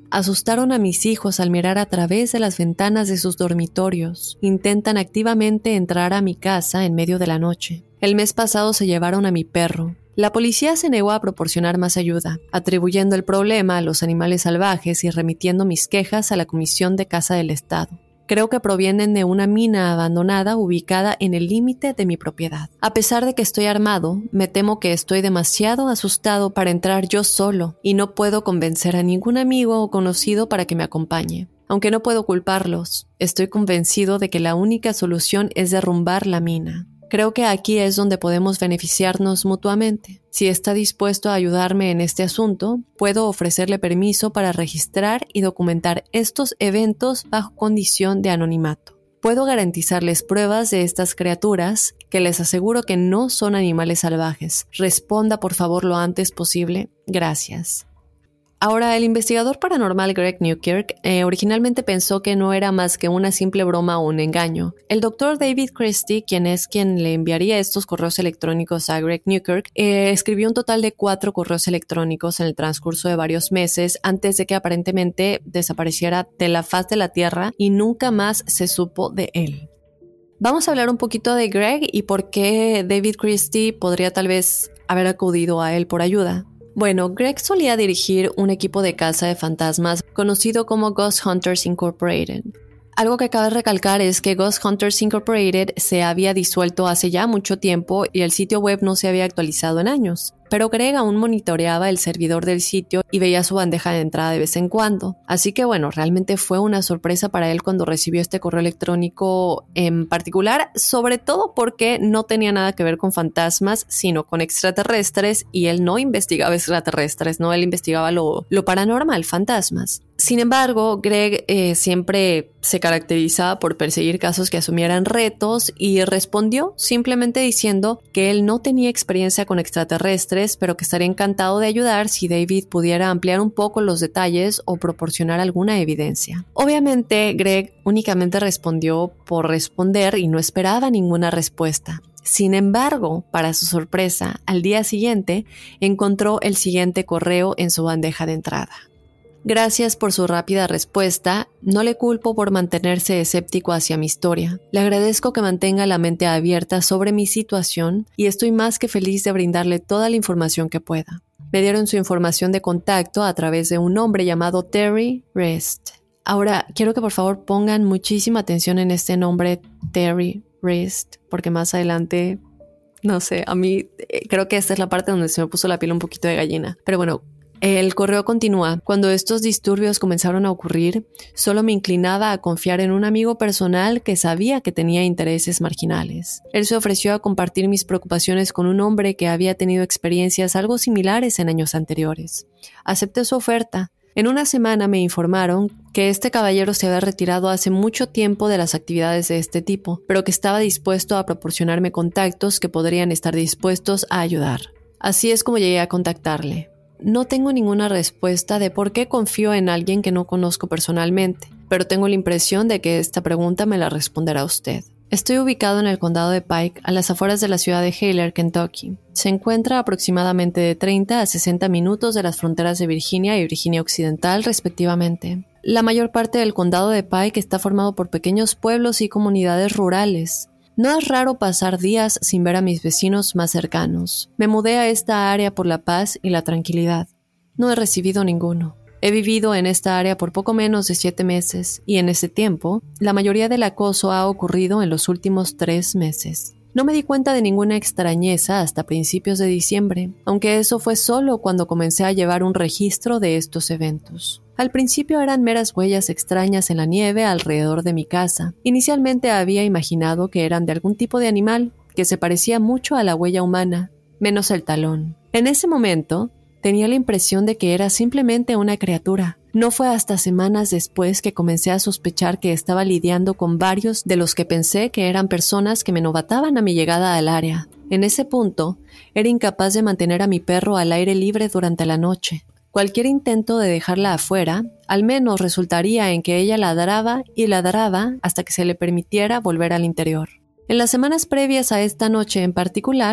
Asustaron a mis hijos al mirar a través de las ventanas de sus dormitorios. Intentan activamente entrar a mi casa en medio de la noche. El mes pasado se llevaron a mi perro. La policía se negó a proporcionar más ayuda, atribuyendo el problema a los animales salvajes y remitiendo mis quejas a la Comisión de Caza del Estado. Creo que provienen de una mina abandonada ubicada en el límite de mi propiedad. A pesar de que estoy armado, me temo que estoy demasiado asustado para entrar yo solo y no puedo convencer a ningún amigo o conocido para que me acompañe. Aunque no puedo culparlos, estoy convencido de que la única solución es derrumbar la mina. Creo que aquí es donde podemos beneficiarnos mutuamente. Si está dispuesto a ayudarme en este asunto, puedo ofrecerle permiso para registrar y documentar estos eventos bajo condición de anonimato. Puedo garantizarles pruebas de estas criaturas que les aseguro que no son animales salvajes. Responda por favor lo antes posible. Gracias. Ahora, el investigador paranormal Greg Newkirk originalmente pensó que no era más que una simple broma o un engaño. El doctor David Christie, quien le enviaría estos correos electrónicos a Greg Newkirk, escribió un total de 4 correos electrónicos en el transcurso de varios meses antes de que aparentemente desapareciera de la faz de la Tierra y nunca más se supo de él. Vamos a hablar un poquito de Greg y por qué David Christie podría tal vez haber acudido a él por ayuda. Bueno, Greg solía dirigir un equipo de caza de fantasmas conocido como Ghost Hunters Incorporated. Algo que cabe recalcar es que Ghost Hunters Incorporated se había disuelto hace ya mucho tiempo y el sitio web no se había actualizado en años. Pero Greg aún monitoreaba el servidor del sitio y veía su bandeja de entrada de vez en cuando. Así que bueno, realmente fue una sorpresa para él cuando recibió este correo electrónico en particular, sobre todo porque no tenía nada que ver con fantasmas, sino con extraterrestres, y él no investigaba extraterrestres, ¿no? Él investigaba lo paranormal, fantasmas. Sin embargo, Greg siempre se caracterizaba por perseguir casos que asumieran retos y respondió simplemente diciendo que él no tenía experiencia con extraterrestres, pero que estaría encantado de ayudar si David pudiera ampliar un poco los detalles o proporcionar alguna evidencia. Obviamente, Greg únicamente respondió por responder y no esperaba ninguna respuesta. Sin embargo, para su sorpresa, al día siguiente encontró el siguiente correo en su bandeja de entrada. Gracias por su rápida respuesta. No le culpo por mantenerse escéptico hacia mi historia. Le agradezco que mantenga la mente abierta sobre mi situación y estoy más que feliz de brindarle toda la información que pueda. Me dieron su información de contacto a través de un hombre llamado Terry Rest. Ahora, quiero que por favor pongan muchísima atención en este nombre, Terry Rest, porque más adelante, no sé, a mí creo que esta es la parte donde se me puso la piel un poquito de gallina. Pero bueno, el correo continúa. Cuando estos disturbios comenzaron a ocurrir, solo me inclinaba a confiar en un amigo personal que sabía que tenía intereses marginales. Él se ofreció a compartir mis preocupaciones con un hombre que había tenido experiencias algo similares en años anteriores. Acepté su oferta. En una semana me informaron que este caballero se había retirado hace mucho tiempo de las actividades de este tipo, pero que estaba dispuesto a proporcionarme contactos que podrían estar dispuestos a ayudar. Así es como llegué a contactarle. No tengo ninguna respuesta de por qué confío en alguien que no conozco personalmente, pero tengo la impresión de que esta pregunta me la responderá usted. Estoy ubicado en el condado de Pike, a las afueras de la ciudad de Hayler, Kentucky. Se encuentra aproximadamente de 30 a 60 minutos de las fronteras de Virginia y Virginia Occidental, respectivamente. La mayor parte del condado de Pike está formado por pequeños pueblos y comunidades rurales. No es raro pasar días sin ver a mis vecinos más cercanos. Me mudé a esta área por la paz y la tranquilidad. No he recibido ninguno. He vivido en esta área por poco menos de 7 meses y en ese tiempo, la mayoría del acoso ha ocurrido en los últimos 3 meses. No me di cuenta de ninguna extrañeza hasta principios de diciembre, aunque eso fue solo cuando comencé a llevar un registro de estos eventos. Al principio eran meras huellas extrañas en la nieve alrededor de mi casa. Inicialmente había imaginado que eran de algún tipo de animal que se parecía mucho a la huella humana, menos el talón. En ese momento, tenía la impresión de que era simplemente una criatura. No fue hasta semanas después que comencé a sospechar que estaba lidiando con varios de los que pensé que eran personas que me novataban a mi llegada al área. En ese punto, era incapaz de mantener a mi perro al aire libre durante la noche. Cualquier intento de dejarla afuera, al menos resultaría en que ella ladraba y ladraba hasta que se le permitiera volver al interior. En las semanas previas a esta noche en particular,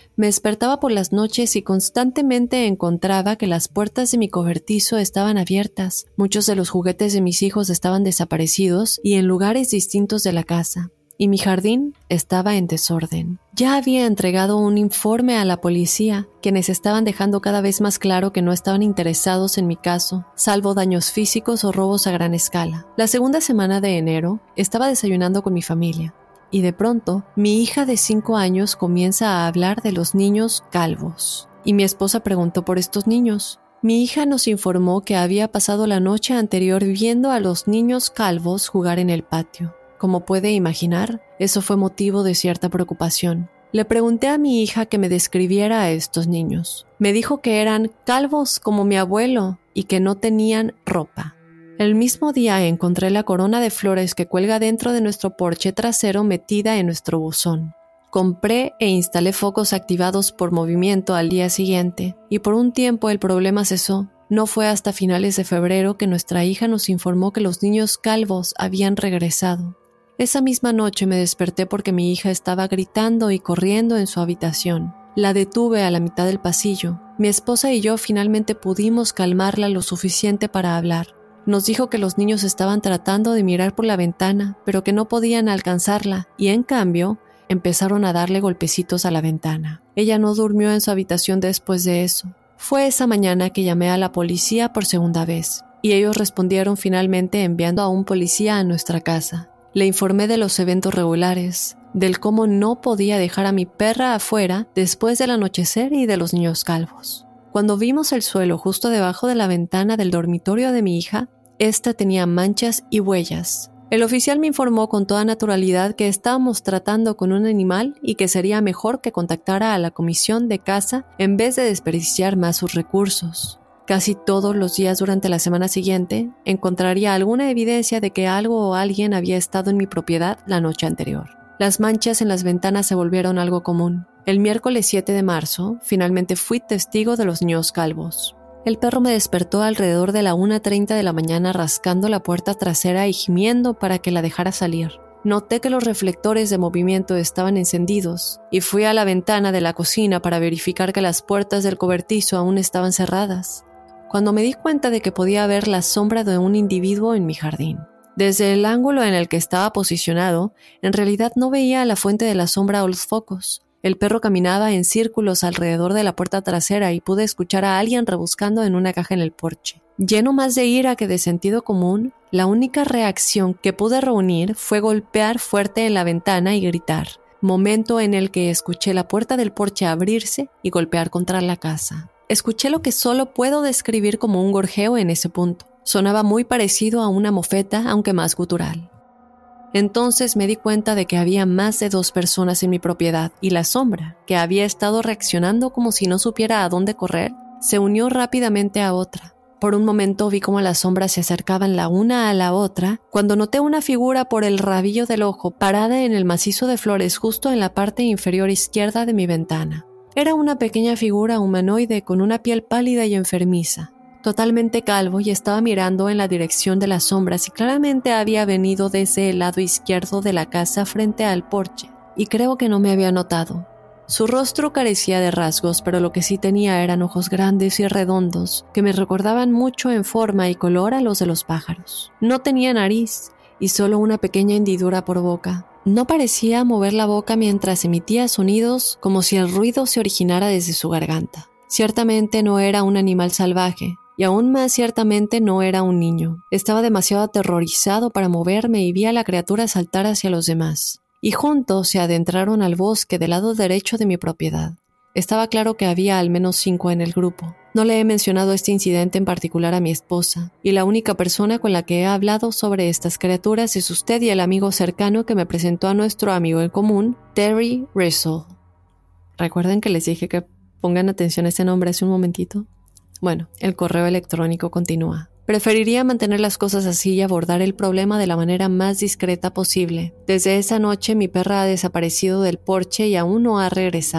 Me despertaba por las noches y constantemente encontraba que las puertas de mi cobertizo estaban abiertas. Muchos de los juguetes de mis hijos estaban desaparecidos y en lugares distintos de la casa. Y mi jardín estaba en desorden. Ya había entregado un informe a la policía, quienes estaban dejando cada vez más claro que no estaban interesados en mi caso, salvo daños físicos o robos a gran escala. La segunda semana de enero, estaba desayunando con mi familia. Y de pronto, mi hija de 5 años comienza a hablar de los niños calvos. Y mi esposa preguntó por estos niños. Mi hija nos informó que había pasado la noche anterior viendo a los niños calvos jugar en el patio. Como puede imaginar, eso fue motivo de cierta preocupación. Le pregunté a mi hija que me describiera a estos niños. Me dijo que eran calvos como mi abuelo y que no tenían ropa. El mismo día encontré la corona de flores que cuelga dentro de nuestro porche trasero metida en nuestro buzón. Compré e instalé focos activados por movimiento al día siguiente, y por un tiempo el problema cesó. No fue hasta finales de febrero que nuestra hija nos informó que los niños calvos habían regresado. Esa misma noche me desperté porque mi hija estaba gritando y corriendo en su habitación. La detuve a la mitad del pasillo. Mi esposa y yo finalmente pudimos calmarla lo suficiente para hablar. Nos dijo que los niños estaban tratando de mirar por la ventana, pero que no podían alcanzarla, y en cambio, empezaron a darle golpecitos a la ventana. Ella no durmió en su habitación después de eso. Fue esa mañana que llamé a la policía por segunda vez, y ellos respondieron finalmente enviando a un policía a nuestra casa. Le informé de los eventos regulares, del cómo no podía dejar a mi perra afuera después del anochecer y de los niños calvos. Cuando vimos el suelo justo debajo de la ventana del dormitorio de mi hija, esta tenía manchas y huellas. El oficial me informó con toda naturalidad que estábamos tratando con un animal y que sería mejor que contactara a la comisión de caza en vez de desperdiciar más sus recursos. Casi todos los días durante la semana siguiente encontraría alguna evidencia de que algo o alguien había estado en mi propiedad la noche anterior. Las manchas en las ventanas se volvieron algo común. El miércoles 7 de marzo, finalmente fui testigo de los niños calvos. El perro me despertó alrededor de la 1:30 de la mañana rascando la puerta trasera y gimiendo para que la dejara salir. Noté que los reflectores de movimiento estaban encendidos y fui a la ventana de la cocina para verificar que las puertas del cobertizo aún estaban cerradas, cuando me di cuenta de que podía ver la sombra de un individuo en mi jardín. Desde el ángulo en el que estaba posicionado, en realidad no veía la fuente de la sombra o los focos. El perro caminaba en círculos alrededor de la puerta trasera y pude escuchar a alguien rebuscando en una caja en el porche. Lleno más de ira que de sentido común, la única reacción que pude reunir fue golpear fuerte en la ventana y gritar, momento en el que escuché la puerta del porche abrirse y golpear contra la casa. Escuché lo que solo puedo describir como un gorjeo en ese punto. Sonaba muy parecido a una mofeta, aunque más gutural. Entonces me di cuenta de que había más de 2 personas en mi propiedad y la sombra, que había estado reaccionando como si no supiera a dónde correr, se unió rápidamente a otra. Por un momento vi cómo las sombras se acercaban la una a la otra, cuando noté una figura por el rabillo del ojo parada en el macizo de flores justo en la parte inferior izquierda de mi ventana. Era una pequeña figura humanoide con una piel pálida y enfermiza, totalmente calvo, y estaba mirando en la dirección de las sombras y claramente había venido desde el lado izquierdo de la casa frente al porche, y creo que no me había notado. Su rostro carecía de rasgos, pero lo que sí tenía eran ojos grandes y redondos que me recordaban mucho en forma y color a los de los pájaros. No tenía nariz y solo una pequeña hendidura por boca. No parecía mover la boca mientras emitía sonidos como si el ruido se originara desde su garganta. Ciertamente no era un animal salvaje, y aún más ciertamente no era un niño. Estaba demasiado aterrorizado para moverme y vi a la criatura saltar hacia los demás. Y juntos se adentraron al bosque del lado derecho de mi propiedad. Estaba claro que había al menos 5 en el grupo. No le he mencionado este incidente en particular a mi esposa, y la única persona con la que he hablado sobre estas criaturas es usted y el amigo cercano que me presentó a nuestro amigo en común, Terry Russell. ¿Recuerdan que les dije que pongan atención a este nombre hace un momentito? Bueno, el correo electrónico continúa. Preferiría mantener las cosas así y abordar el problema de la manera más discreta posible. Desde esa noche mi perra ha desaparecido del porche y aún no ha regresado.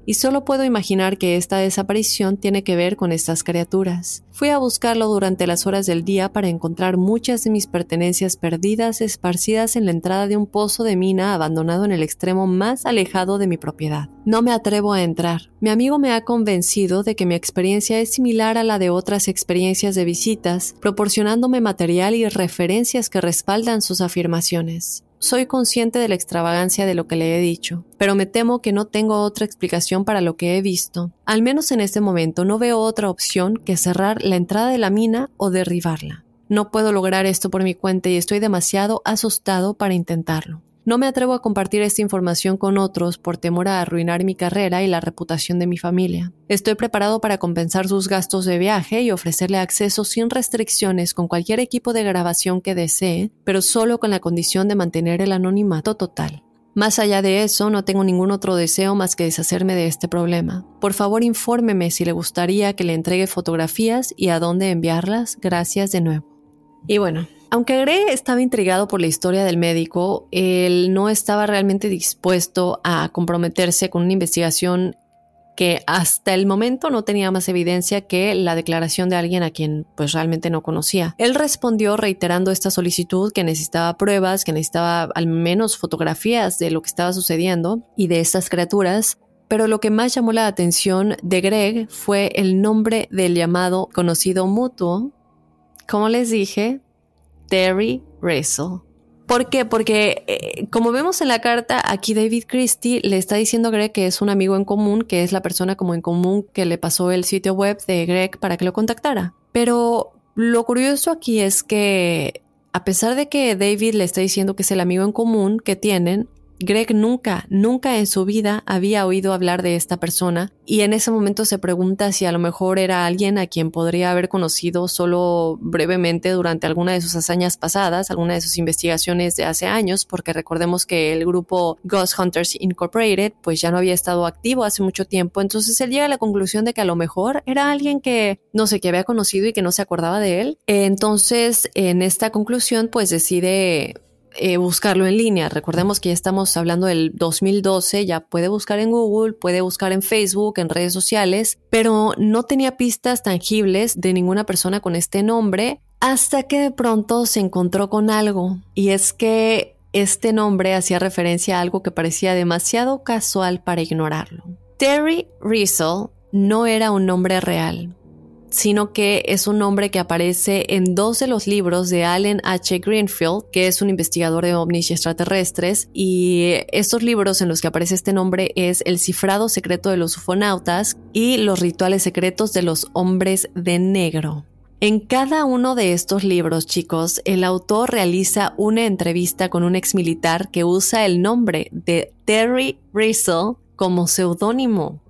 y solo puedo imaginar que esta desaparición tiene que ver con estas criaturas. Fui a buscarlo durante las horas del día para encontrar muchas de mis pertenencias perdidas esparcidas en la entrada de un pozo de mina abandonado en el extremo más alejado de mi propiedad. No me atrevo a entrar. Mi amigo me ha convencido de que mi experiencia es similar a la de otras experiencias de visitas, proporcionándome material y referencias que respaldan sus afirmaciones. Soy consciente de la extravagancia de lo que le he dicho, pero me temo que no tengo otra explicación para lo que he visto. Al menos en este momento no veo otra opción que cerrar la entrada de la mina o derribarla. No puedo lograr esto por mi cuenta y estoy demasiado asustado para intentarlo. No me atrevo a compartir esta información con otros por temor a arruinar mi carrera y la reputación de mi familia. Estoy preparado para compensar sus gastos de viaje y ofrecerle acceso sin restricciones con cualquier equipo de grabación que desee, pero solo con la condición de mantener el anonimato total. Más allá de eso, no tengo ningún otro deseo más que deshacerme de este problema. Por favor, infórmeme si le gustaría que le entregue fotografías y a dónde enviarlas. Gracias de nuevo. Y bueno, aunque Greg estaba intrigado por la historia del médico, él no estaba realmente dispuesto a comprometerse con una investigación que hasta el momento no tenía más evidencia que la declaración de alguien a quien pues realmente no conocía. Él respondió reiterando esta solicitud, que necesitaba pruebas, que necesitaba al menos fotografías de lo que estaba sucediendo y de estas criaturas. Pero lo que más llamó la atención de Greg fue el nombre del llamado conocido mutuo. Como les dije, Terry Russell. ¿Por qué? Porque como vemos en la carta, aquí David Christie le está diciendo a Greg que es un amigo en común, que es la persona como en común que le pasó el sitio web de Greg para que lo contactara. Pero lo curioso aquí es que a pesar de que David le está diciendo que es el amigo en común que tienen, Greg nunca en su vida había oído hablar de esta persona y en ese momento se pregunta si a lo mejor era alguien a quien podría haber conocido solo brevemente durante alguna de sus hazañas pasadas, alguna de sus investigaciones de hace años, porque recordemos que el grupo Ghost Hunters Incorporated pues ya no había estado activo hace mucho tiempo, entonces él llega a la conclusión de que a lo mejor era alguien que no sé, que había conocido y que no se acordaba de él. Entonces en esta conclusión pues decide buscarlo en línea. Recordemos que ya estamos hablando del 2012, ya puede buscar en Google, puede buscar en Facebook, en redes sociales, pero no tenía pistas tangibles de ninguna persona con este nombre hasta que de pronto se encontró con algo, y es que este nombre hacía referencia a algo que parecía demasiado casual para ignorarlo. Terry Russell no era un nombre real, sino que es un nombre que aparece en 2 de los libros de Allen H. Greenfield, que es un investigador de ovnis y extraterrestres, y estos libros en los que aparece este nombre es El cifrado secreto de los ufonautas y Los rituales secretos de los hombres de negro. En cada uno de estos libros, chicos, el autor realiza una entrevista con un exmilitar que usa el nombre de Terry Russell como seudónimo.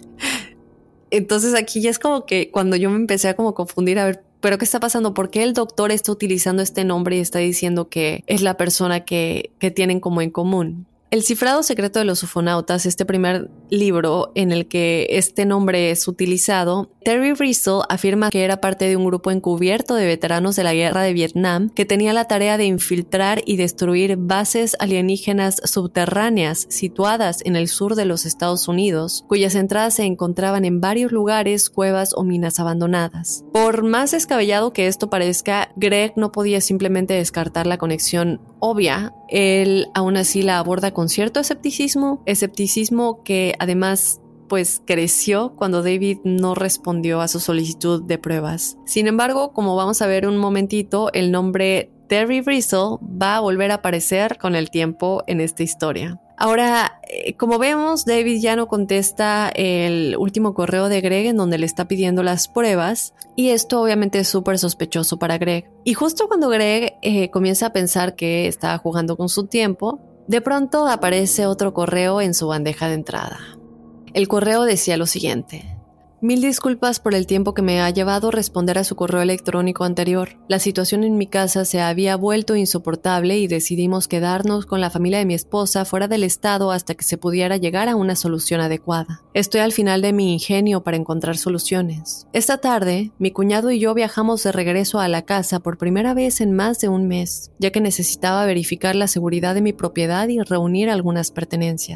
Entonces aquí ya es como que cuando yo me empecé a como confundir, a ver, ¿pero qué está pasando? ¿Por qué el doctor está utilizando este nombre y está diciendo que es la persona que tienen como en común? El cifrado secreto de los ufonautas, este primer libro en el que este nombre es utilizado, Terry Russell afirma que era parte de un grupo encubierto de veteranos de la guerra de Vietnam que tenía la tarea de infiltrar y destruir bases alienígenas subterráneas situadas en el sur de los Estados Unidos, cuyas entradas se encontraban en varios lugares, cuevas o minas abandonadas. Por más descabellado que esto parezca, Greg no podía simplemente descartar la conexión obvia. Él aún así la aborda con cierto escepticismo que además pues creció cuando David no respondió a su solicitud de pruebas. Sin embargo, como vamos a ver un momentito, el nombre Terry Russell va a volver a aparecer con el tiempo en esta historia. Ahora, como vemos, David ya no contesta el último correo de Greg en donde le está pidiendo las pruebas, y esto obviamente es súper sospechoso para Greg. Y justo cuando Greg comienza a pensar que está jugando con su tiempo, de pronto aparece otro correo en su bandeja de entrada. El correo decía lo siguiente: Mil disculpas por el tiempo que me ha llevado responder a su correo electrónico anterior. La situación en mi casa se había vuelto insoportable y decidimos quedarnos con la familia de mi esposa fuera del estado hasta que se pudiera llegar a una solución adecuada. Estoy al final de mi ingenio para encontrar soluciones. Esta tarde, mi cuñado y yo viajamos de regreso a la casa por primera vez en más de un mes, ya que necesitaba verificar la seguridad de mi propiedad y reunir algunas pertenencias.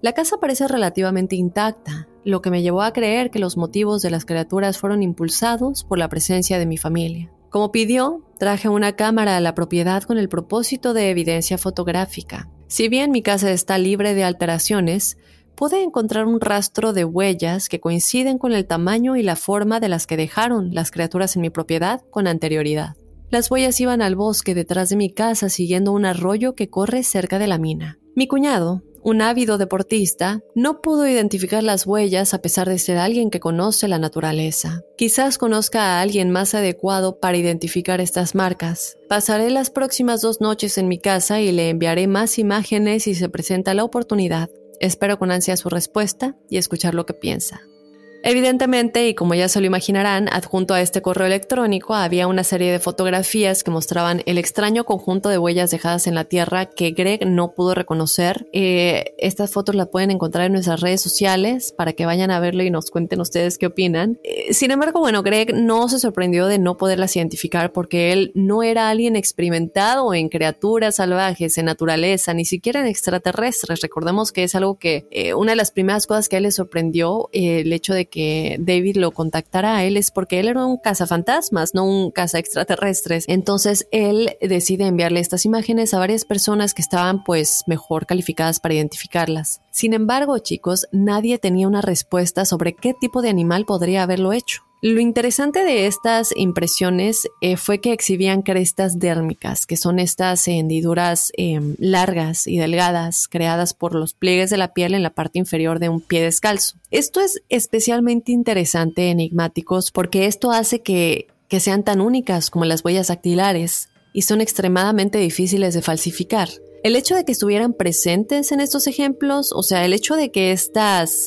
La casa parece relativamente intacta, lo que me llevó a creer que los motivos de las criaturas fueron impulsados por la presencia de mi familia. Como pidió, traje una cámara a la propiedad con el propósito de evidencia fotográfica. Si bien mi casa está libre de alteraciones, pude encontrar un rastro de huellas que coinciden con el tamaño y la forma de las que dejaron las criaturas en mi propiedad con anterioridad. Las huellas iban al bosque detrás de mi casa siguiendo un arroyo que corre cerca de la mina. Mi cuñado, un ávido deportista, no pudo identificar las huellas a pesar de ser alguien que conoce la naturaleza. Quizás conozca a alguien más adecuado para identificar estas marcas. Pasaré las próximas 2 noches en mi casa y le enviaré más imágenes si se presenta la oportunidad. Espero con ansia su respuesta y escuchar lo que piensa. Evidentemente, y como ya se lo imaginarán, adjunto a este correo electrónico había una serie de fotografías que mostraban el extraño conjunto de huellas dejadas en la tierra que Greg no pudo reconocer. Estas fotos las pueden encontrar en nuestras redes sociales para que vayan a verlo y nos cuenten ustedes qué opinan. Sin embargo, Greg no se sorprendió de no poderlas identificar porque él no era alguien experimentado en criaturas salvajes, en naturaleza, ni siquiera en extraterrestres. Recordemos que es algo que una de las primeras cosas que a él le sorprendió, el hecho de que David lo contactara a él es porque él era un cazafantasmas, no un cazaextraterrestres. Entonces él decide enviarle estas imágenes a varias personas que estaban pues mejor calificadas para identificarlas. Sin embargo, chicos, nadie tenía una respuesta sobre qué tipo de animal podría haberlo hecho. Lo interesante de estas impresiones fue que exhibían crestas dérmicas, que son estas hendiduras largas y delgadas creadas por los pliegues de la piel en la parte inferior de un pie descalzo. Esto es especialmente interesante, enigmáticos, porque esto hace que sean tan únicas como las huellas dactilares y son extremadamente difíciles de falsificar. El hecho de que estuvieran presentes en estos ejemplos, o sea, el hecho de que estas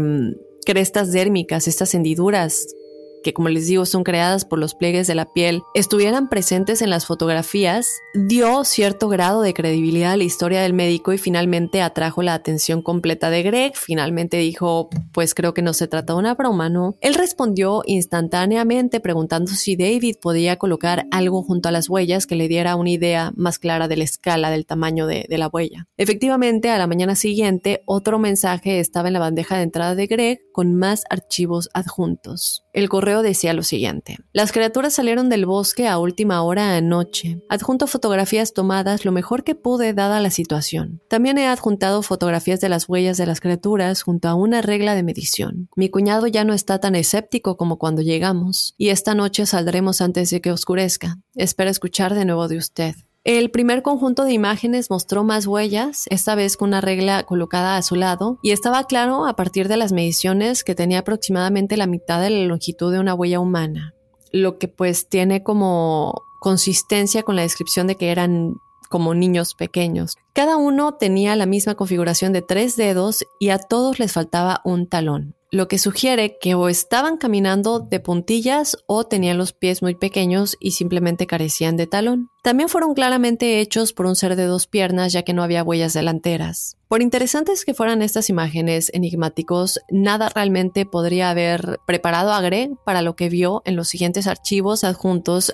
crestas dérmicas, estas hendiduras, que como les digo son creadas por los pliegues de la piel, estuvieran presentes en las fotografías, dio cierto grado de credibilidad a la historia del médico y finalmente atrajo la atención completa de Greg. Finalmente dijo, pues creo que no se trata de una broma, ¿no? Él respondió instantáneamente preguntando si David podía colocar algo junto a las huellas que le diera una idea más clara de la escala del tamaño de la huella. Efectivamente, a la mañana siguiente, otro mensaje estaba en la bandeja de entrada de Greg con más archivos adjuntos. El correo decía lo siguiente: las criaturas salieron del bosque a última hora anoche. Adjunto fotografías tomadas lo mejor que pude dada la situación. También he adjuntado fotografías de las huellas de las criaturas junto a una regla de medición. Mi cuñado ya no está tan escéptico como cuando llegamos y esta noche saldremos antes de que oscurezca. Espero escuchar de nuevo de usted. El primer conjunto de imágenes mostró más huellas, esta vez con una regla colocada a su lado, y estaba claro a partir de las mediciones que tenía aproximadamente la mitad de la longitud de una huella humana, lo que pues tiene como consistencia con la descripción de que eran como niños pequeños. Cada uno tenía la misma configuración de 3 dedos y a todos les faltaba un talón, lo que sugiere que o estaban caminando de puntillas o tenían los pies muy pequeños y simplemente carecían de talón. También fueron claramente hechos por un ser de 2 piernas, ya que no había huellas delanteras. Por interesantes que fueran estas imágenes, enigmáticos, nada realmente podría haber preparado a Greg para lo que vio en los siguientes archivos adjuntos.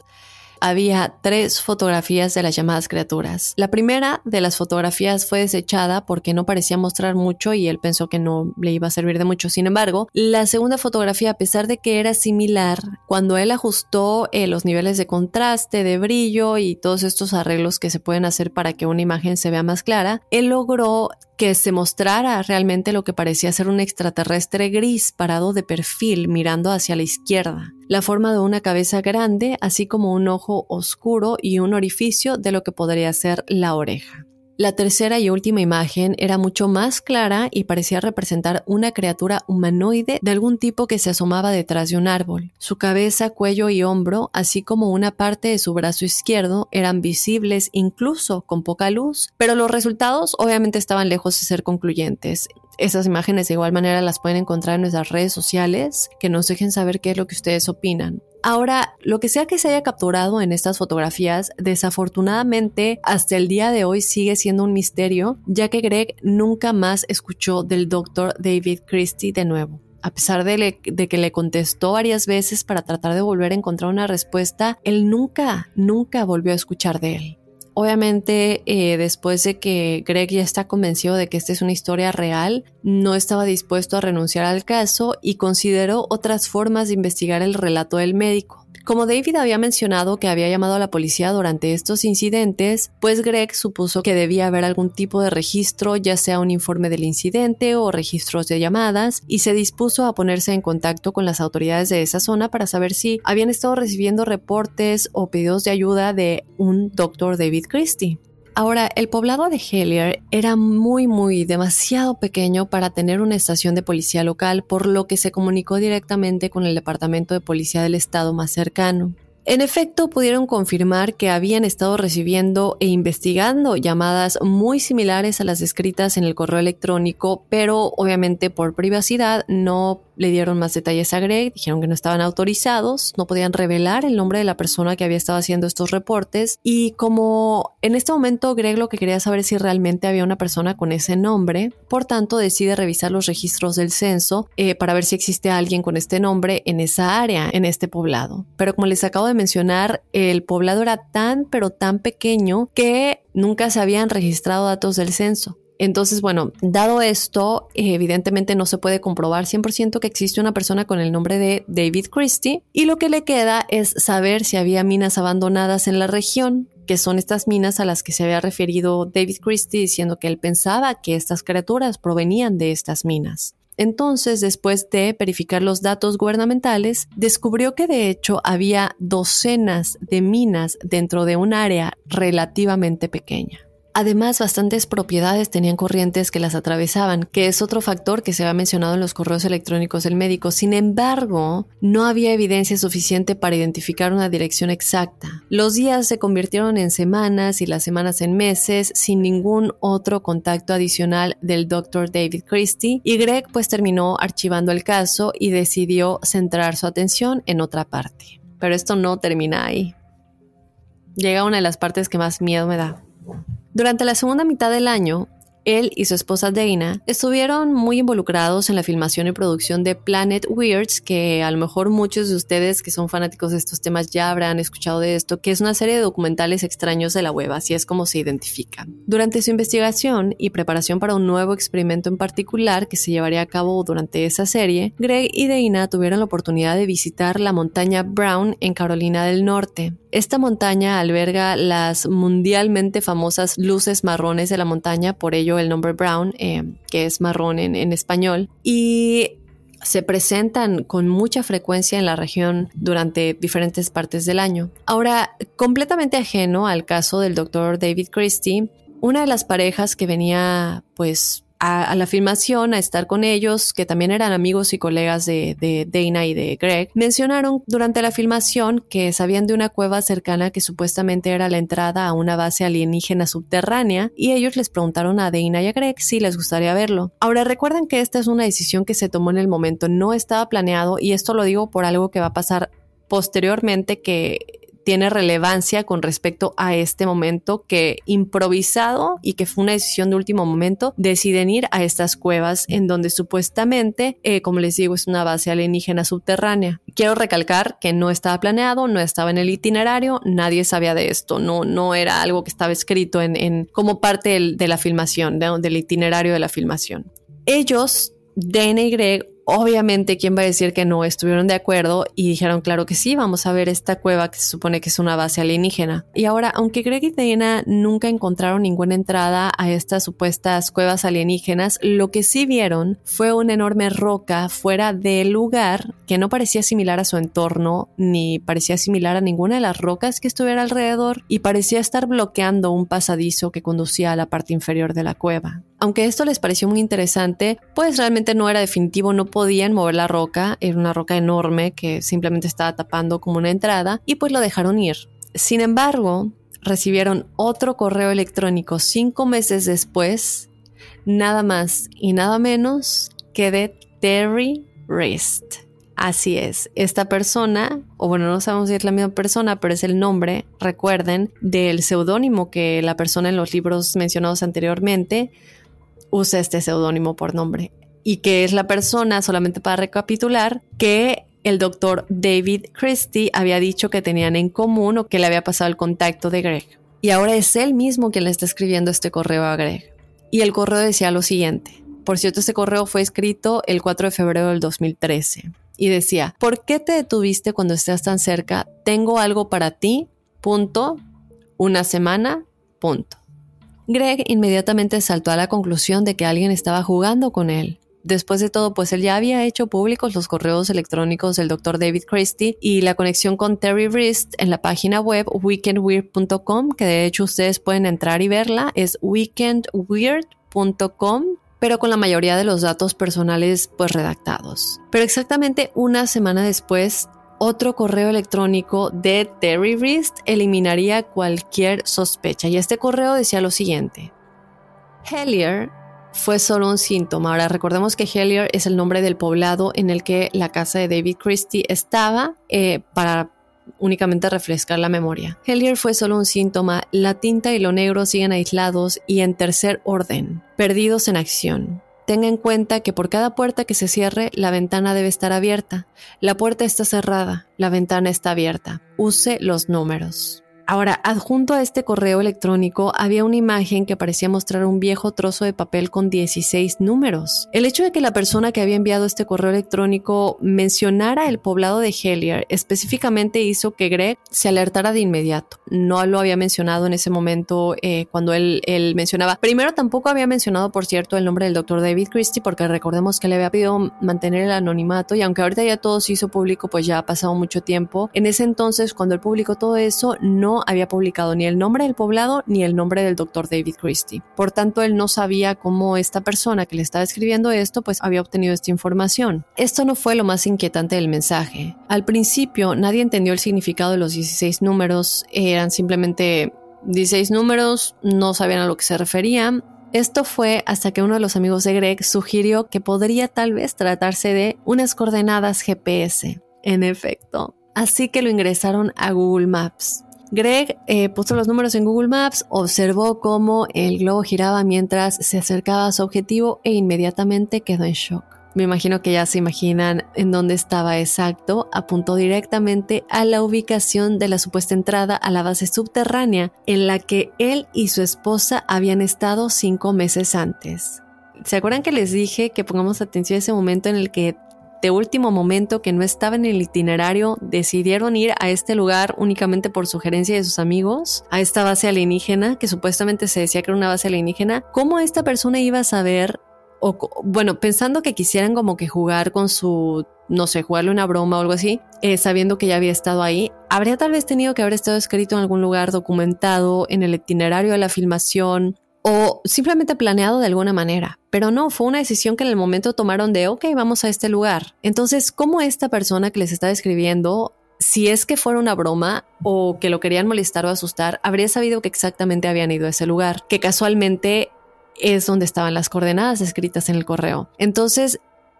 Había 3 fotografías de las llamadas criaturas. La primera de las fotografías fue desechada porque no parecía mostrar mucho y él pensó que no le iba a servir de mucho. Sin embargo, la segunda fotografía, a pesar de que era similar, cuando él ajustó los niveles de contraste, de brillo y todos estos arreglos que se pueden hacer para que una imagen se vea más clara, él logró que se mostrara realmente lo que parecía ser un extraterrestre gris parado de perfil mirando hacia la izquierda, la forma de una cabeza grande, así como un ojo oscuro y un orificio de lo que podría ser la oreja. La tercera y última imagen era mucho más clara y parecía representar una criatura humanoide de algún tipo que se asomaba detrás de un árbol. Su cabeza, cuello y hombro, así como una parte de su brazo izquierdo, eran visibles incluso con poca luz, pero los resultados obviamente estaban lejos de ser concluyentes. Esas imágenes de igual manera las pueden encontrar en nuestras redes sociales, que nos dejen saber qué es lo que ustedes opinan. Ahora, lo que sea que se haya capturado en estas fotografías, desafortunadamente hasta el día de hoy sigue siendo un misterio, ya que Greg nunca más escuchó del Dr. David Christie de nuevo. A pesar de que le contestó varias veces para tratar de volver a encontrar una respuesta, él nunca volvió a escuchar de él. Obviamente, después de que Greg ya está convencido de que esta es una historia real, no estaba dispuesto a renunciar al caso y consideró otras formas de investigar el relato del médico. Como David había mencionado que había llamado a la policía durante estos incidentes, pues Greg supuso que debía haber algún tipo de registro, ya sea un informe del incidente o registros de llamadas, y se dispuso a ponerse en contacto con las autoridades de esa zona para saber si habían estado recibiendo reportes o pedidos de ayuda de un Dr. David Christie. Ahora, el poblado de Hellier era demasiado pequeño para tener una estación de policía local, por lo que se comunicó directamente con el departamento de policía del estado más cercano. En efecto, pudieron confirmar que habían estado recibiendo e investigando llamadas muy similares a las descritas en el correo electrónico, pero obviamente por privacidad no le dieron más detalles a Greg, dijeron que no estaban autorizados, no podían revelar el nombre de la persona que había estado haciendo estos reportes, y como en este momento Greg lo que quería saber es si realmente había una persona con ese nombre, por tanto decide revisar los registros del censo para ver si existe alguien con este nombre en esa área, en este poblado. Pero como les acabo de mencionar, el poblado era tan pequeño que nunca se habían registrado datos del censo. Entonces, bueno, dado esto, evidentemente no se puede comprobar 100% que existe una persona con el nombre de David Christie, y lo que le queda es saber si había minas abandonadas en la región, que son estas minas a las que se había referido David Christie diciendo que él pensaba que estas criaturas provenían de estas minas. Entonces, después de verificar los datos gubernamentales, descubrió que de hecho había docenas de minas dentro de un área relativamente pequeña. Además, bastantes propiedades tenían corrientes que las atravesaban, que es otro factor que se había mencionado en los correos electrónicos del médico. Sin embargo, no había evidencia suficiente para identificar una dirección exacta. Los días se convirtieron en semanas y las semanas en meses, sin ningún otro contacto adicional del Dr. David Christie, y Greg pues terminó archivando el caso y decidió centrar su atención en otra parte. Pero esto no termina ahí. Llega una de las partes que más miedo me da. Durante la segunda mitad del año, él y su esposa Dana estuvieron muy involucrados en la filmación y producción de Planet Weirds, que a lo mejor muchos de ustedes que son fanáticos de estos temas ya habrán escuchado de esto, que es una serie de documentales extraños de la web, así es como se identifican. Durante su investigación y preparación para un nuevo experimento en particular que se llevaría a cabo durante esa serie, Greg y Dana tuvieron la oportunidad de visitar la montaña Brown en Carolina del Norte. Esta montaña alberga las mundialmente famosas luces marrones de la montaña, por ello el nombre Brown, que es marrón en español, y se presentan con mucha frecuencia en la región durante diferentes partes del año. Ahora, completamente ajeno al caso del Dr. David Christie, una de las parejas que venía pues a la filmación, a estar con ellos, que también eran amigos y colegas de Dana y de Greg, mencionaron durante la filmación que sabían de una cueva cercana que supuestamente era la entrada a una base alienígena subterránea, y ellos les preguntaron a Dana y a Greg si les gustaría verlo. Ahora, recuerden que esta es una decisión que se tomó en el momento, no estaba planeado, y esto lo digo por algo que va a pasar posteriormente que tiene relevancia con respecto a este momento, que improvisado y que fue una decisión de último momento, deciden ir a estas cuevas en donde supuestamente, como les digo, es una base alienígena subterránea. Quiero recalcar que no estaba planeado, no estaba en el itinerario, nadie sabía de esto, no era algo que estaba escrito como parte de la filmación, del itinerario de la filmación. Ellos, Dana y Greg, obviamente, ¿quién va a decir que no? Estuvieron de acuerdo y dijeron, claro que sí, vamos a ver esta cueva que se supone que es una base alienígena. Y ahora, aunque Greg y Dana nunca encontraron ninguna entrada a estas supuestas cuevas alienígenas, lo que sí vieron fue una enorme roca fuera del lugar que no parecía similar a su entorno, ni parecía similar a ninguna de las rocas que estuviera alrededor, y parecía estar bloqueando un pasadizo que conducía a la parte inferior de la cueva. Aunque esto les pareció muy interesante, pues realmente no era definitivo, no podían mover la roca, era una roca enorme que simplemente estaba tapando como una entrada, y pues lo dejaron ir. Sin embargo, recibieron otro correo electrónico 5 meses después, nada más y nada menos que de Terry Wrist. Así es, esta persona, o bueno, no sabemos si es la misma persona, pero es el nombre, recuerden, del seudónimo que la persona en los libros mencionados anteriormente usa este seudónimo por nombre, y que es la persona, solamente para recapitular, que el Dr. David Christie había dicho que tenían en común o que le había pasado el contacto de Greg. y ahora es él mismo quien le está escribiendo este correo a Greg. Y el correo decía lo siguiente. Por cierto, este correo fue escrito el 4 de febrero del 2013 y decía: ¿por qué te detuviste cuando estás tan cerca? Tengo algo para ti, punto, una semana, punto. Greg inmediatamente saltó a la conclusión de que alguien estaba jugando con él. Después de todo, pues él ya había hecho públicos los correos electrónicos del Dr. David Christie y la conexión con Terry Wrist en la página web weekendweird.com, que de hecho ustedes pueden entrar y verla, es weekendweird.com, pero con la mayoría de los datos personales pues redactados. Pero exactamente una semana después, otro correo electrónico de Terry Wrist eliminaría cualquier sospecha, y este correo decía lo siguiente: Hellier fue solo un síntoma. Ahora recordemos que Hellier es el nombre del poblado en el que la casa de David Christie estaba, para únicamente refrescar la memoria. Hellier fue solo un síntoma. La tinta y lo negro siguen aislados y en tercer orden, perdidos en acción. Tenga en cuenta que por cada puerta que se cierre, la ventana debe estar abierta. La puerta está cerrada, la ventana está abierta. Use los números. Ahora, adjunto a este correo electrónico había una imagen que parecía mostrar un viejo trozo de papel con 16 números. El hecho de que la persona que había enviado este correo electrónico mencionara el poblado de Hellier específicamente hizo que Greg se alertara de inmediato. No lo había mencionado en ese momento cuando él mencionaba. Primero tampoco había mencionado, por cierto, el nombre del Dr. David Christie, porque recordemos que le había pedido mantener el anonimato, y aunque ahorita ya todo se hizo público, pues ya ha pasado mucho tiempo. En ese entonces, cuando él publicó todo eso, no había publicado ni el nombre del poblado ni el nombre del Dr. David Christie. Por tanto, él no sabía cómo esta persona que le estaba escribiendo esto pues había obtenido esta información. Esto no fue lo más inquietante del mensaje. Al principio, nadie entendió el significado de los 16 números. Eran simplemente 16 números, no sabían a lo que se referían. Esto fue hasta que uno de los amigos de Greg sugirió que podría tal vez tratarse de unas coordenadas GPS. En efecto. Así que lo ingresaron a Google Maps. Greg puso los números en Google Maps, observó cómo el globo giraba mientras se acercaba a su objetivo e inmediatamente quedó en shock. Me imagino que ya se imaginan en dónde estaba exacto. Apuntó directamente a la ubicación de la supuesta entrada a la base subterránea en la que él y su esposa habían estado 5 meses antes. ¿Se acuerdan que les dije que pongamos atención a ese momento en el que de último momento, que no estaba en el itinerario, decidieron ir a este lugar únicamente por sugerencia de sus amigos, a esta base alienígena, que supuestamente se decía que era una base alienígena? ¿Cómo esta persona iba a saber, pensando que quisieran como que jugar con su, no sé, jugarle una broma o algo así, sabiendo que ya había estado ahí? Habría tal vez tenido que haber estado escrito en algún lugar, documentado en el itinerario de la filmación, o simplemente planeado de alguna manera. Pero no, fue una decisión que en el momento tomaron de ok, vamos a este lugar. Entonces, ¿cómo esta persona que les está escribiendo, si es que fuera una broma o que lo querían molestar o asustar, habría sabido que exactamente habían ido a ese lugar, que casualmente es donde estaban las coordenadas escritas en el correo? Entonces,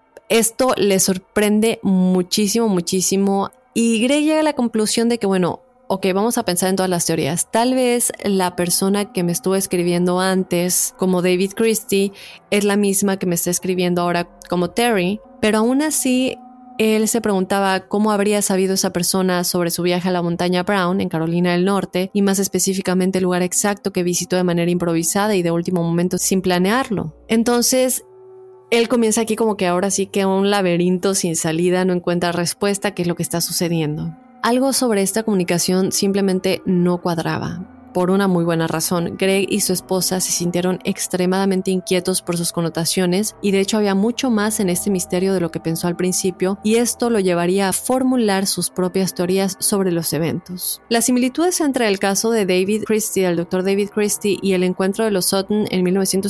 esto le sorprende muchísimo, muchísimo, y Greg llega a la conclusión de que, bueno, ok, vamos a pensar en todas las teorías. Tal vez la persona que me estuvo escribiendo antes como David Christie es la misma que me está escribiendo ahora como Terry, pero aún así él se preguntaba cómo habría sabido esa persona sobre su viaje a la montaña Brown en Carolina del Norte, y más específicamente el lugar exacto que visitó de manera improvisada y de último momento sin planearlo. Entonces él comienza aquí como que ahora sí que un laberinto sin salida, no encuentra respuesta, qué es lo que está sucediendo. Algo sobre esta comunicación simplemente no cuadraba. Por una muy buena razón, Greg y su esposa se sintieron extremadamente inquietos por sus connotaciones, y de hecho había mucho más en este misterio de lo que pensó al principio, y esto lo llevaría a formular sus propias teorías sobre los eventos. Las similitudes entre el caso de David Christie, el Dr. David Christie, y el encuentro de los Sutton en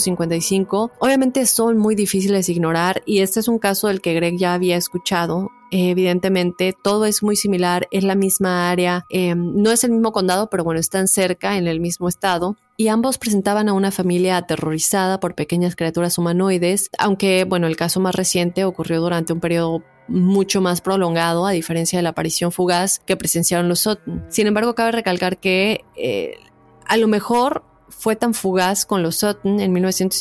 1955 obviamente son muy difíciles de ignorar, y este es un caso del que Greg ya había escuchado. Evidentemente todo es muy similar, es la misma área, no es el mismo condado, pero bueno, están cerca, en el mismo estado, y ambos presentaban a una familia aterrorizada por pequeñas criaturas humanoides, aunque bueno, el caso más reciente ocurrió durante un periodo mucho más prolongado, a diferencia de la aparición fugaz que presenciaron los Sutton. Sin embargo, cabe recalcar que a lo mejor fue tan fugaz con los Sutton en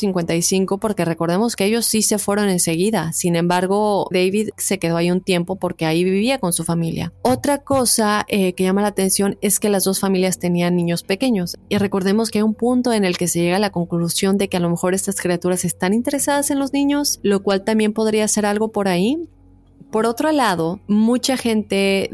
1955 porque recordemos que ellos sí se fueron enseguida. Sin embargo, David se quedó ahí un tiempo porque ahí vivía con su familia. Otra cosa que llama la atención es que las dos familias tenían niños pequeños. Y recordemos que hay un punto en el que se llega a la conclusión de que a lo mejor estas criaturas están interesadas en los niños, lo cual también podría ser algo por ahí. Por otro lado, mucha gente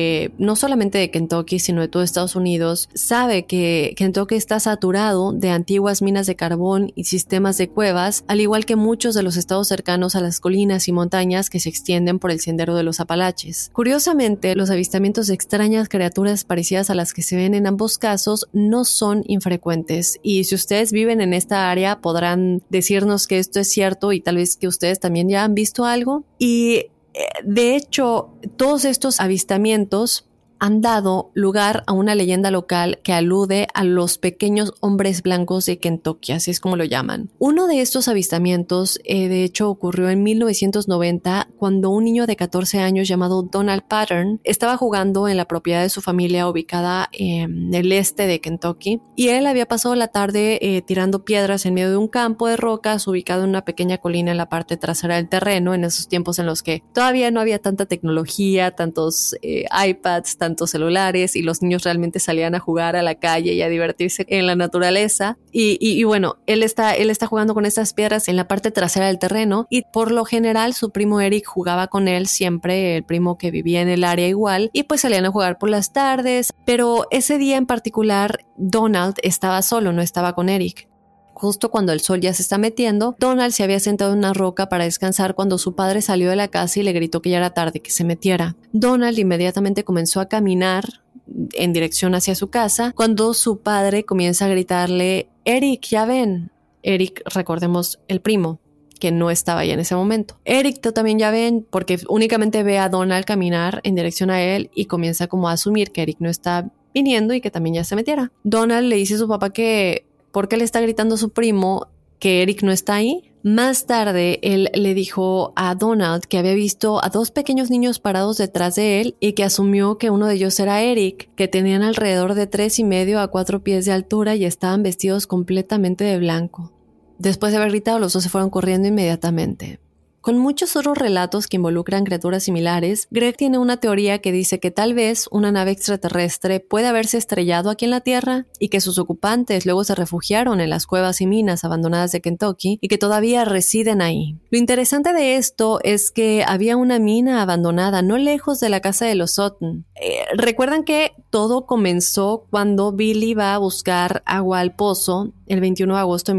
no solamente de Kentucky, sino de todo Estados Unidos, sabe que Kentucky está saturado de antiguas minas de carbón y sistemas de cuevas, al igual que muchos de los estados cercanos a las colinas y montañas que se extienden por el sendero de los Apalaches. Curiosamente, los avistamientos de extrañas criaturas parecidas a las que se ven en ambos casos no son infrecuentes, y si ustedes viven en esta área podrán decirnos que esto es cierto y tal vez que ustedes también ya han visto algo. Y de hecho, todos estos avistamientos han dado lugar a una leyenda local que alude a los pequeños hombres blancos de Kentucky, así es como lo llaman. Uno de estos avistamientos, de hecho, ocurrió en 1990 cuando un niño de 14 años llamado Donald Pattern estaba jugando en la propiedad de su familia ubicada en el este de Kentucky, y él había pasado la tarde tirando piedras en medio de un campo de rocas ubicado en una pequeña colina en la parte trasera del terreno, en esos tiempos en los que todavía no había tanta tecnología, tantos iPads, tantos celulares, y los niños realmente salían a jugar a la calle y a divertirse en la naturaleza. Y bueno, él está jugando con estas piedras en la parte trasera del terreno, y por lo general su primo Eric jugaba con él siempre, el primo que vivía en el área igual, y pues salían a jugar por las tardes. Pero ese día en particular Donald estaba solo, no estaba con Eric. Justo cuando el sol ya se está metiendo, Donald se había sentado en una roca para descansar cuando su padre salió de la casa y le gritó que ya era tarde, que se metiera. Donald inmediatamente comenzó a caminar en dirección hacia su casa cuando su padre comienza a gritarle: Eric, ya ven. Eric, recordemos, el primo, que no estaba ahí en ese momento. Eric, tú también ya ven, porque únicamente ve a Donald caminar en dirección a él y comienza como a asumir que Eric no está viniendo y que también ya se metiera. Donald le dice a su papá que ¿por qué le está gritando a su primo que Eric no está ahí? Más tarde, él le dijo a Donald que había visto a dos pequeños niños parados detrás de él y que asumió que uno de ellos era Eric, que tenían alrededor de 3.5 a 4 pies de altura y estaban vestidos completamente de blanco. Después de haber gritado, los dos se fueron corriendo inmediatamente. Con muchos otros relatos que involucran criaturas similares, Greg tiene una teoría que dice que tal vez una nave extraterrestre puede haberse estrellado aquí en la Tierra y que sus ocupantes luego se refugiaron en las cuevas y minas abandonadas de Kentucky y que todavía residen ahí. Lo interesante de esto es que había una mina abandonada no lejos de la casa de los Sutton. Recuerdan que todo comenzó cuando Billy va a buscar agua al pozo el 21 de agosto de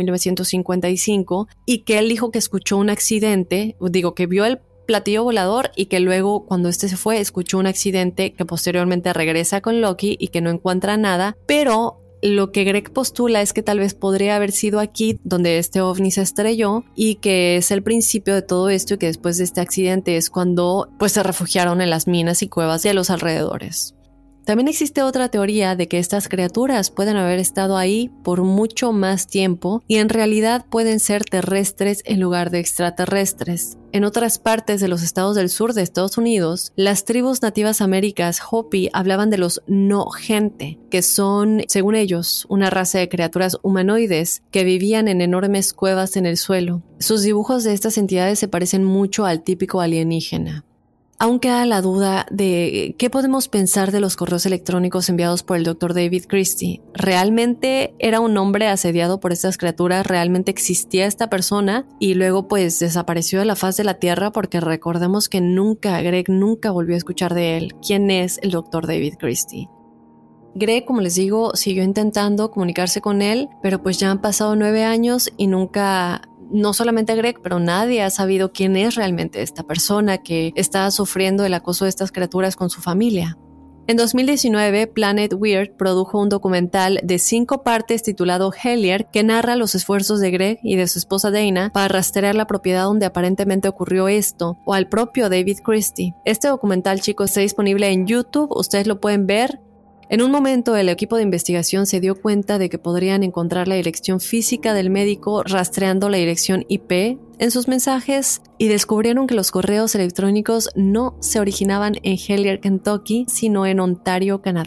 1955 y que él dijo que escuchó un accidente, que vio el platillo volador y que luego cuando este se fue escuchó un accidente, que posteriormente regresa con Loki y que no encuentra nada, pero lo que Greg postula es que tal vez podría haber sido aquí donde este ovni se estrelló y que es el principio de todo esto y que después de este accidente es cuando pues se refugiaron en las minas y cuevas de los alrededores. También existe otra teoría de que estas criaturas pueden haber estado ahí por mucho más tiempo y en realidad pueden ser terrestres en lugar de extraterrestres. En otras partes de los estados del sur de Estados Unidos, las tribus nativas américas Hopi hablaban de los no gente, que son, según ellos, una raza de criaturas humanoides que vivían en enormes cuevas en el suelo. Sus dibujos de estas entidades se parecen mucho al típico alienígena. Aún queda la duda de qué podemos pensar de los correos electrónicos enviados por el Dr. David Christie. ¿Realmente era un hombre asediado por estas criaturas? ¿Realmente existía esta persona? Y luego pues desapareció de la faz de la Tierra, porque recordemos que Greg nunca volvió a escuchar de él. ¿Quién es el Dr. David Christie? Greg, como les digo, siguió intentando comunicarse con él, pero pues ya han pasado 9 años y nunca... No solamente Greg, pero nadie ha sabido quién es realmente esta persona que está sufriendo el acoso de estas criaturas con su familia. En 2019, Planet Weird produjo un documental de 5 partes titulado Hellier que narra los esfuerzos de Greg y de su esposa Dana para rastrear la propiedad donde aparentemente ocurrió esto, o al propio David Christie. Este documental, chicos, está disponible en YouTube, ustedes lo pueden ver. En un momento, el equipo de investigación se dio cuenta de que podrían encontrar la dirección física del médico rastreando la dirección IP en sus mensajes y descubrieron que los correos electrónicos no se originaban en Hellier, Kentucky, sino en Ontario, Canadá.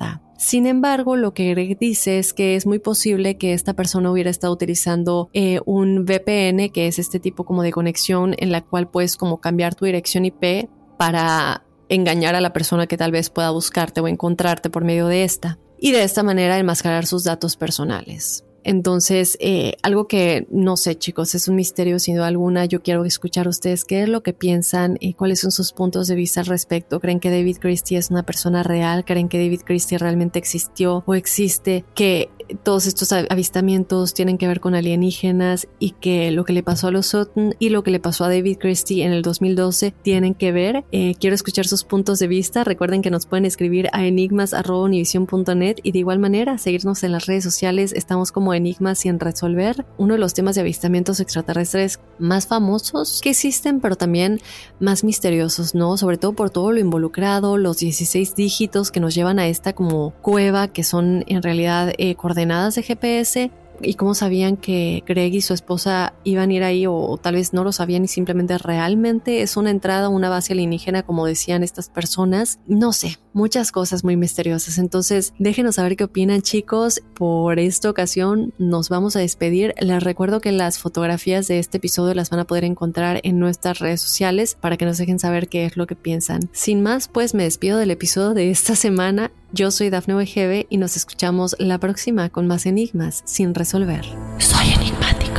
Sin embargo, lo que Greg dice es que es muy posible que esta persona hubiera estado utilizando un VPN, que es este tipo como de conexión en la cual puedes como cambiar tu dirección IP para engañar a la persona que tal vez pueda buscarte o encontrarte por medio de esta. Y de esta manera enmascarar sus datos personales. Entonces, algo que no sé, chicos, es un misterio sin duda alguna. Yo quiero escuchar a ustedes qué es lo que piensan y cuáles son sus puntos de vista al respecto. ¿Creen que David Christie es una persona real? ¿Creen que David Christie realmente existió o existe? ¿Que todos estos avistamientos tienen que ver con alienígenas y que lo que le pasó a los Sutton y lo que le pasó a David Christie en el 2012 tienen que ver? Quiero escuchar sus puntos de vista. Recuerden que nos pueden escribir a enigmas@univision.net y de igual manera seguirnos en las redes sociales. Estamos como Enigmas sin resolver, uno de los temas de avistamientos extraterrestres más famosos que existen, pero también más misteriosos, ¿no? Sobre todo por todo lo involucrado, los 16 dígitos que nos llevan a esta como cueva que son en realidad coordenadas de GPS. ¿Y cómo sabían que Greg y su esposa iban a ir ahí? O tal vez no lo sabían y simplemente realmente es una entrada a una base alienígena, como decían estas personas. No sé, muchas cosas muy misteriosas. Entonces, déjenos saber qué opinan, chicos. Por esta ocasión nos vamos a despedir. Les recuerdo que las fotografías de este episodio las van a poder encontrar en nuestras redes sociales para que nos dejen saber qué es lo que piensan. Sin más, pues me despido del episodio de esta semana. Yo soy Dafne Wegebe y nos escuchamos la próxima con más enigmas sin resolver. Soy enigmático.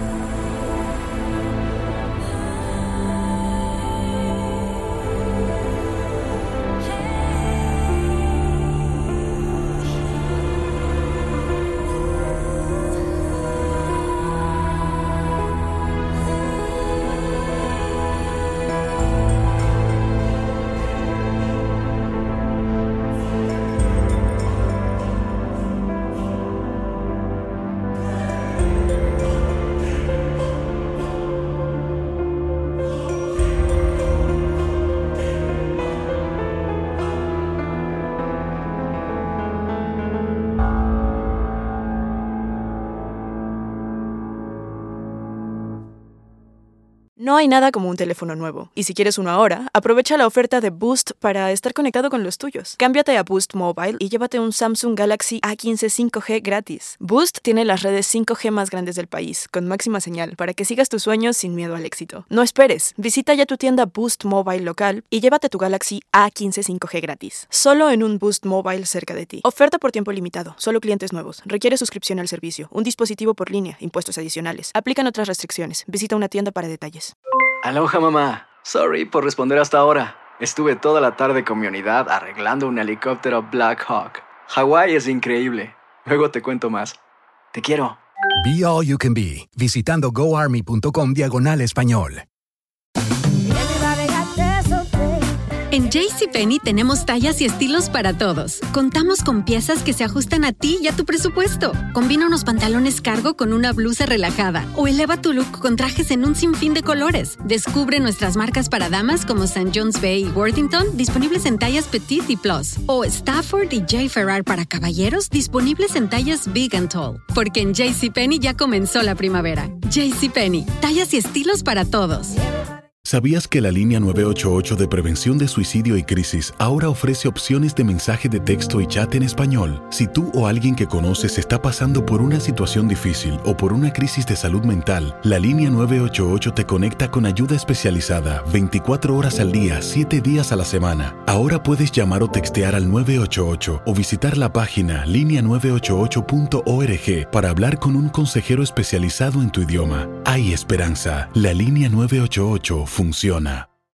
No hay nada como un teléfono nuevo, y si quieres uno ahora, aprovecha la oferta de Boost para estar conectado con los tuyos. Cámbiate a Boost Mobile y llévate un Samsung Galaxy A15 5G gratis. Boost tiene las redes 5G más grandes del país, con máxima señal, para que sigas tus sueños sin miedo al éxito. No esperes, visita ya tu tienda Boost Mobile local y llévate tu Galaxy A15 5G gratis. Solo en un Boost Mobile cerca de ti. Oferta por tiempo limitado, solo clientes nuevos. Requiere suscripción al servicio, un dispositivo por línea, impuestos adicionales. Aplican otras restricciones. Visita una tienda para detalles. Aloha, mamá. Sorry por responder hasta ahora. Estuve toda la tarde con mi unidad arreglando un helicóptero Black Hawk. Hawái es increíble. Luego te cuento más. Te quiero. Be All You Can Be, visitando goarmy.com/español. En JCPenney tenemos tallas y estilos para todos. Contamos con piezas que se ajustan a ti y a tu presupuesto. Combina unos pantalones cargo con una blusa relajada o eleva tu look con trajes en un sinfín de colores. Descubre nuestras marcas para damas como St. John's Bay y Worthington, disponibles en tallas Petite y Plus. O Stafford y J. Ferrar para caballeros, disponibles en tallas Big and Tall. Porque en JCPenney ya comenzó la primavera. JCPenney, tallas y estilos para todos. ¿Sabías que la línea 988 de prevención de suicidio y crisis ahora ofrece opciones de mensaje de texto y chat en español? Si tú o alguien que conoces está pasando por una situación difícil o por una crisis de salud mental, la línea 988 te conecta con ayuda especializada 24 horas al día, 7 días a la semana. Ahora puedes llamar o textear al 988 o visitar la página linea988.org para hablar con un consejero especializado en tu idioma. Hay esperanza. La línea 988 funciona.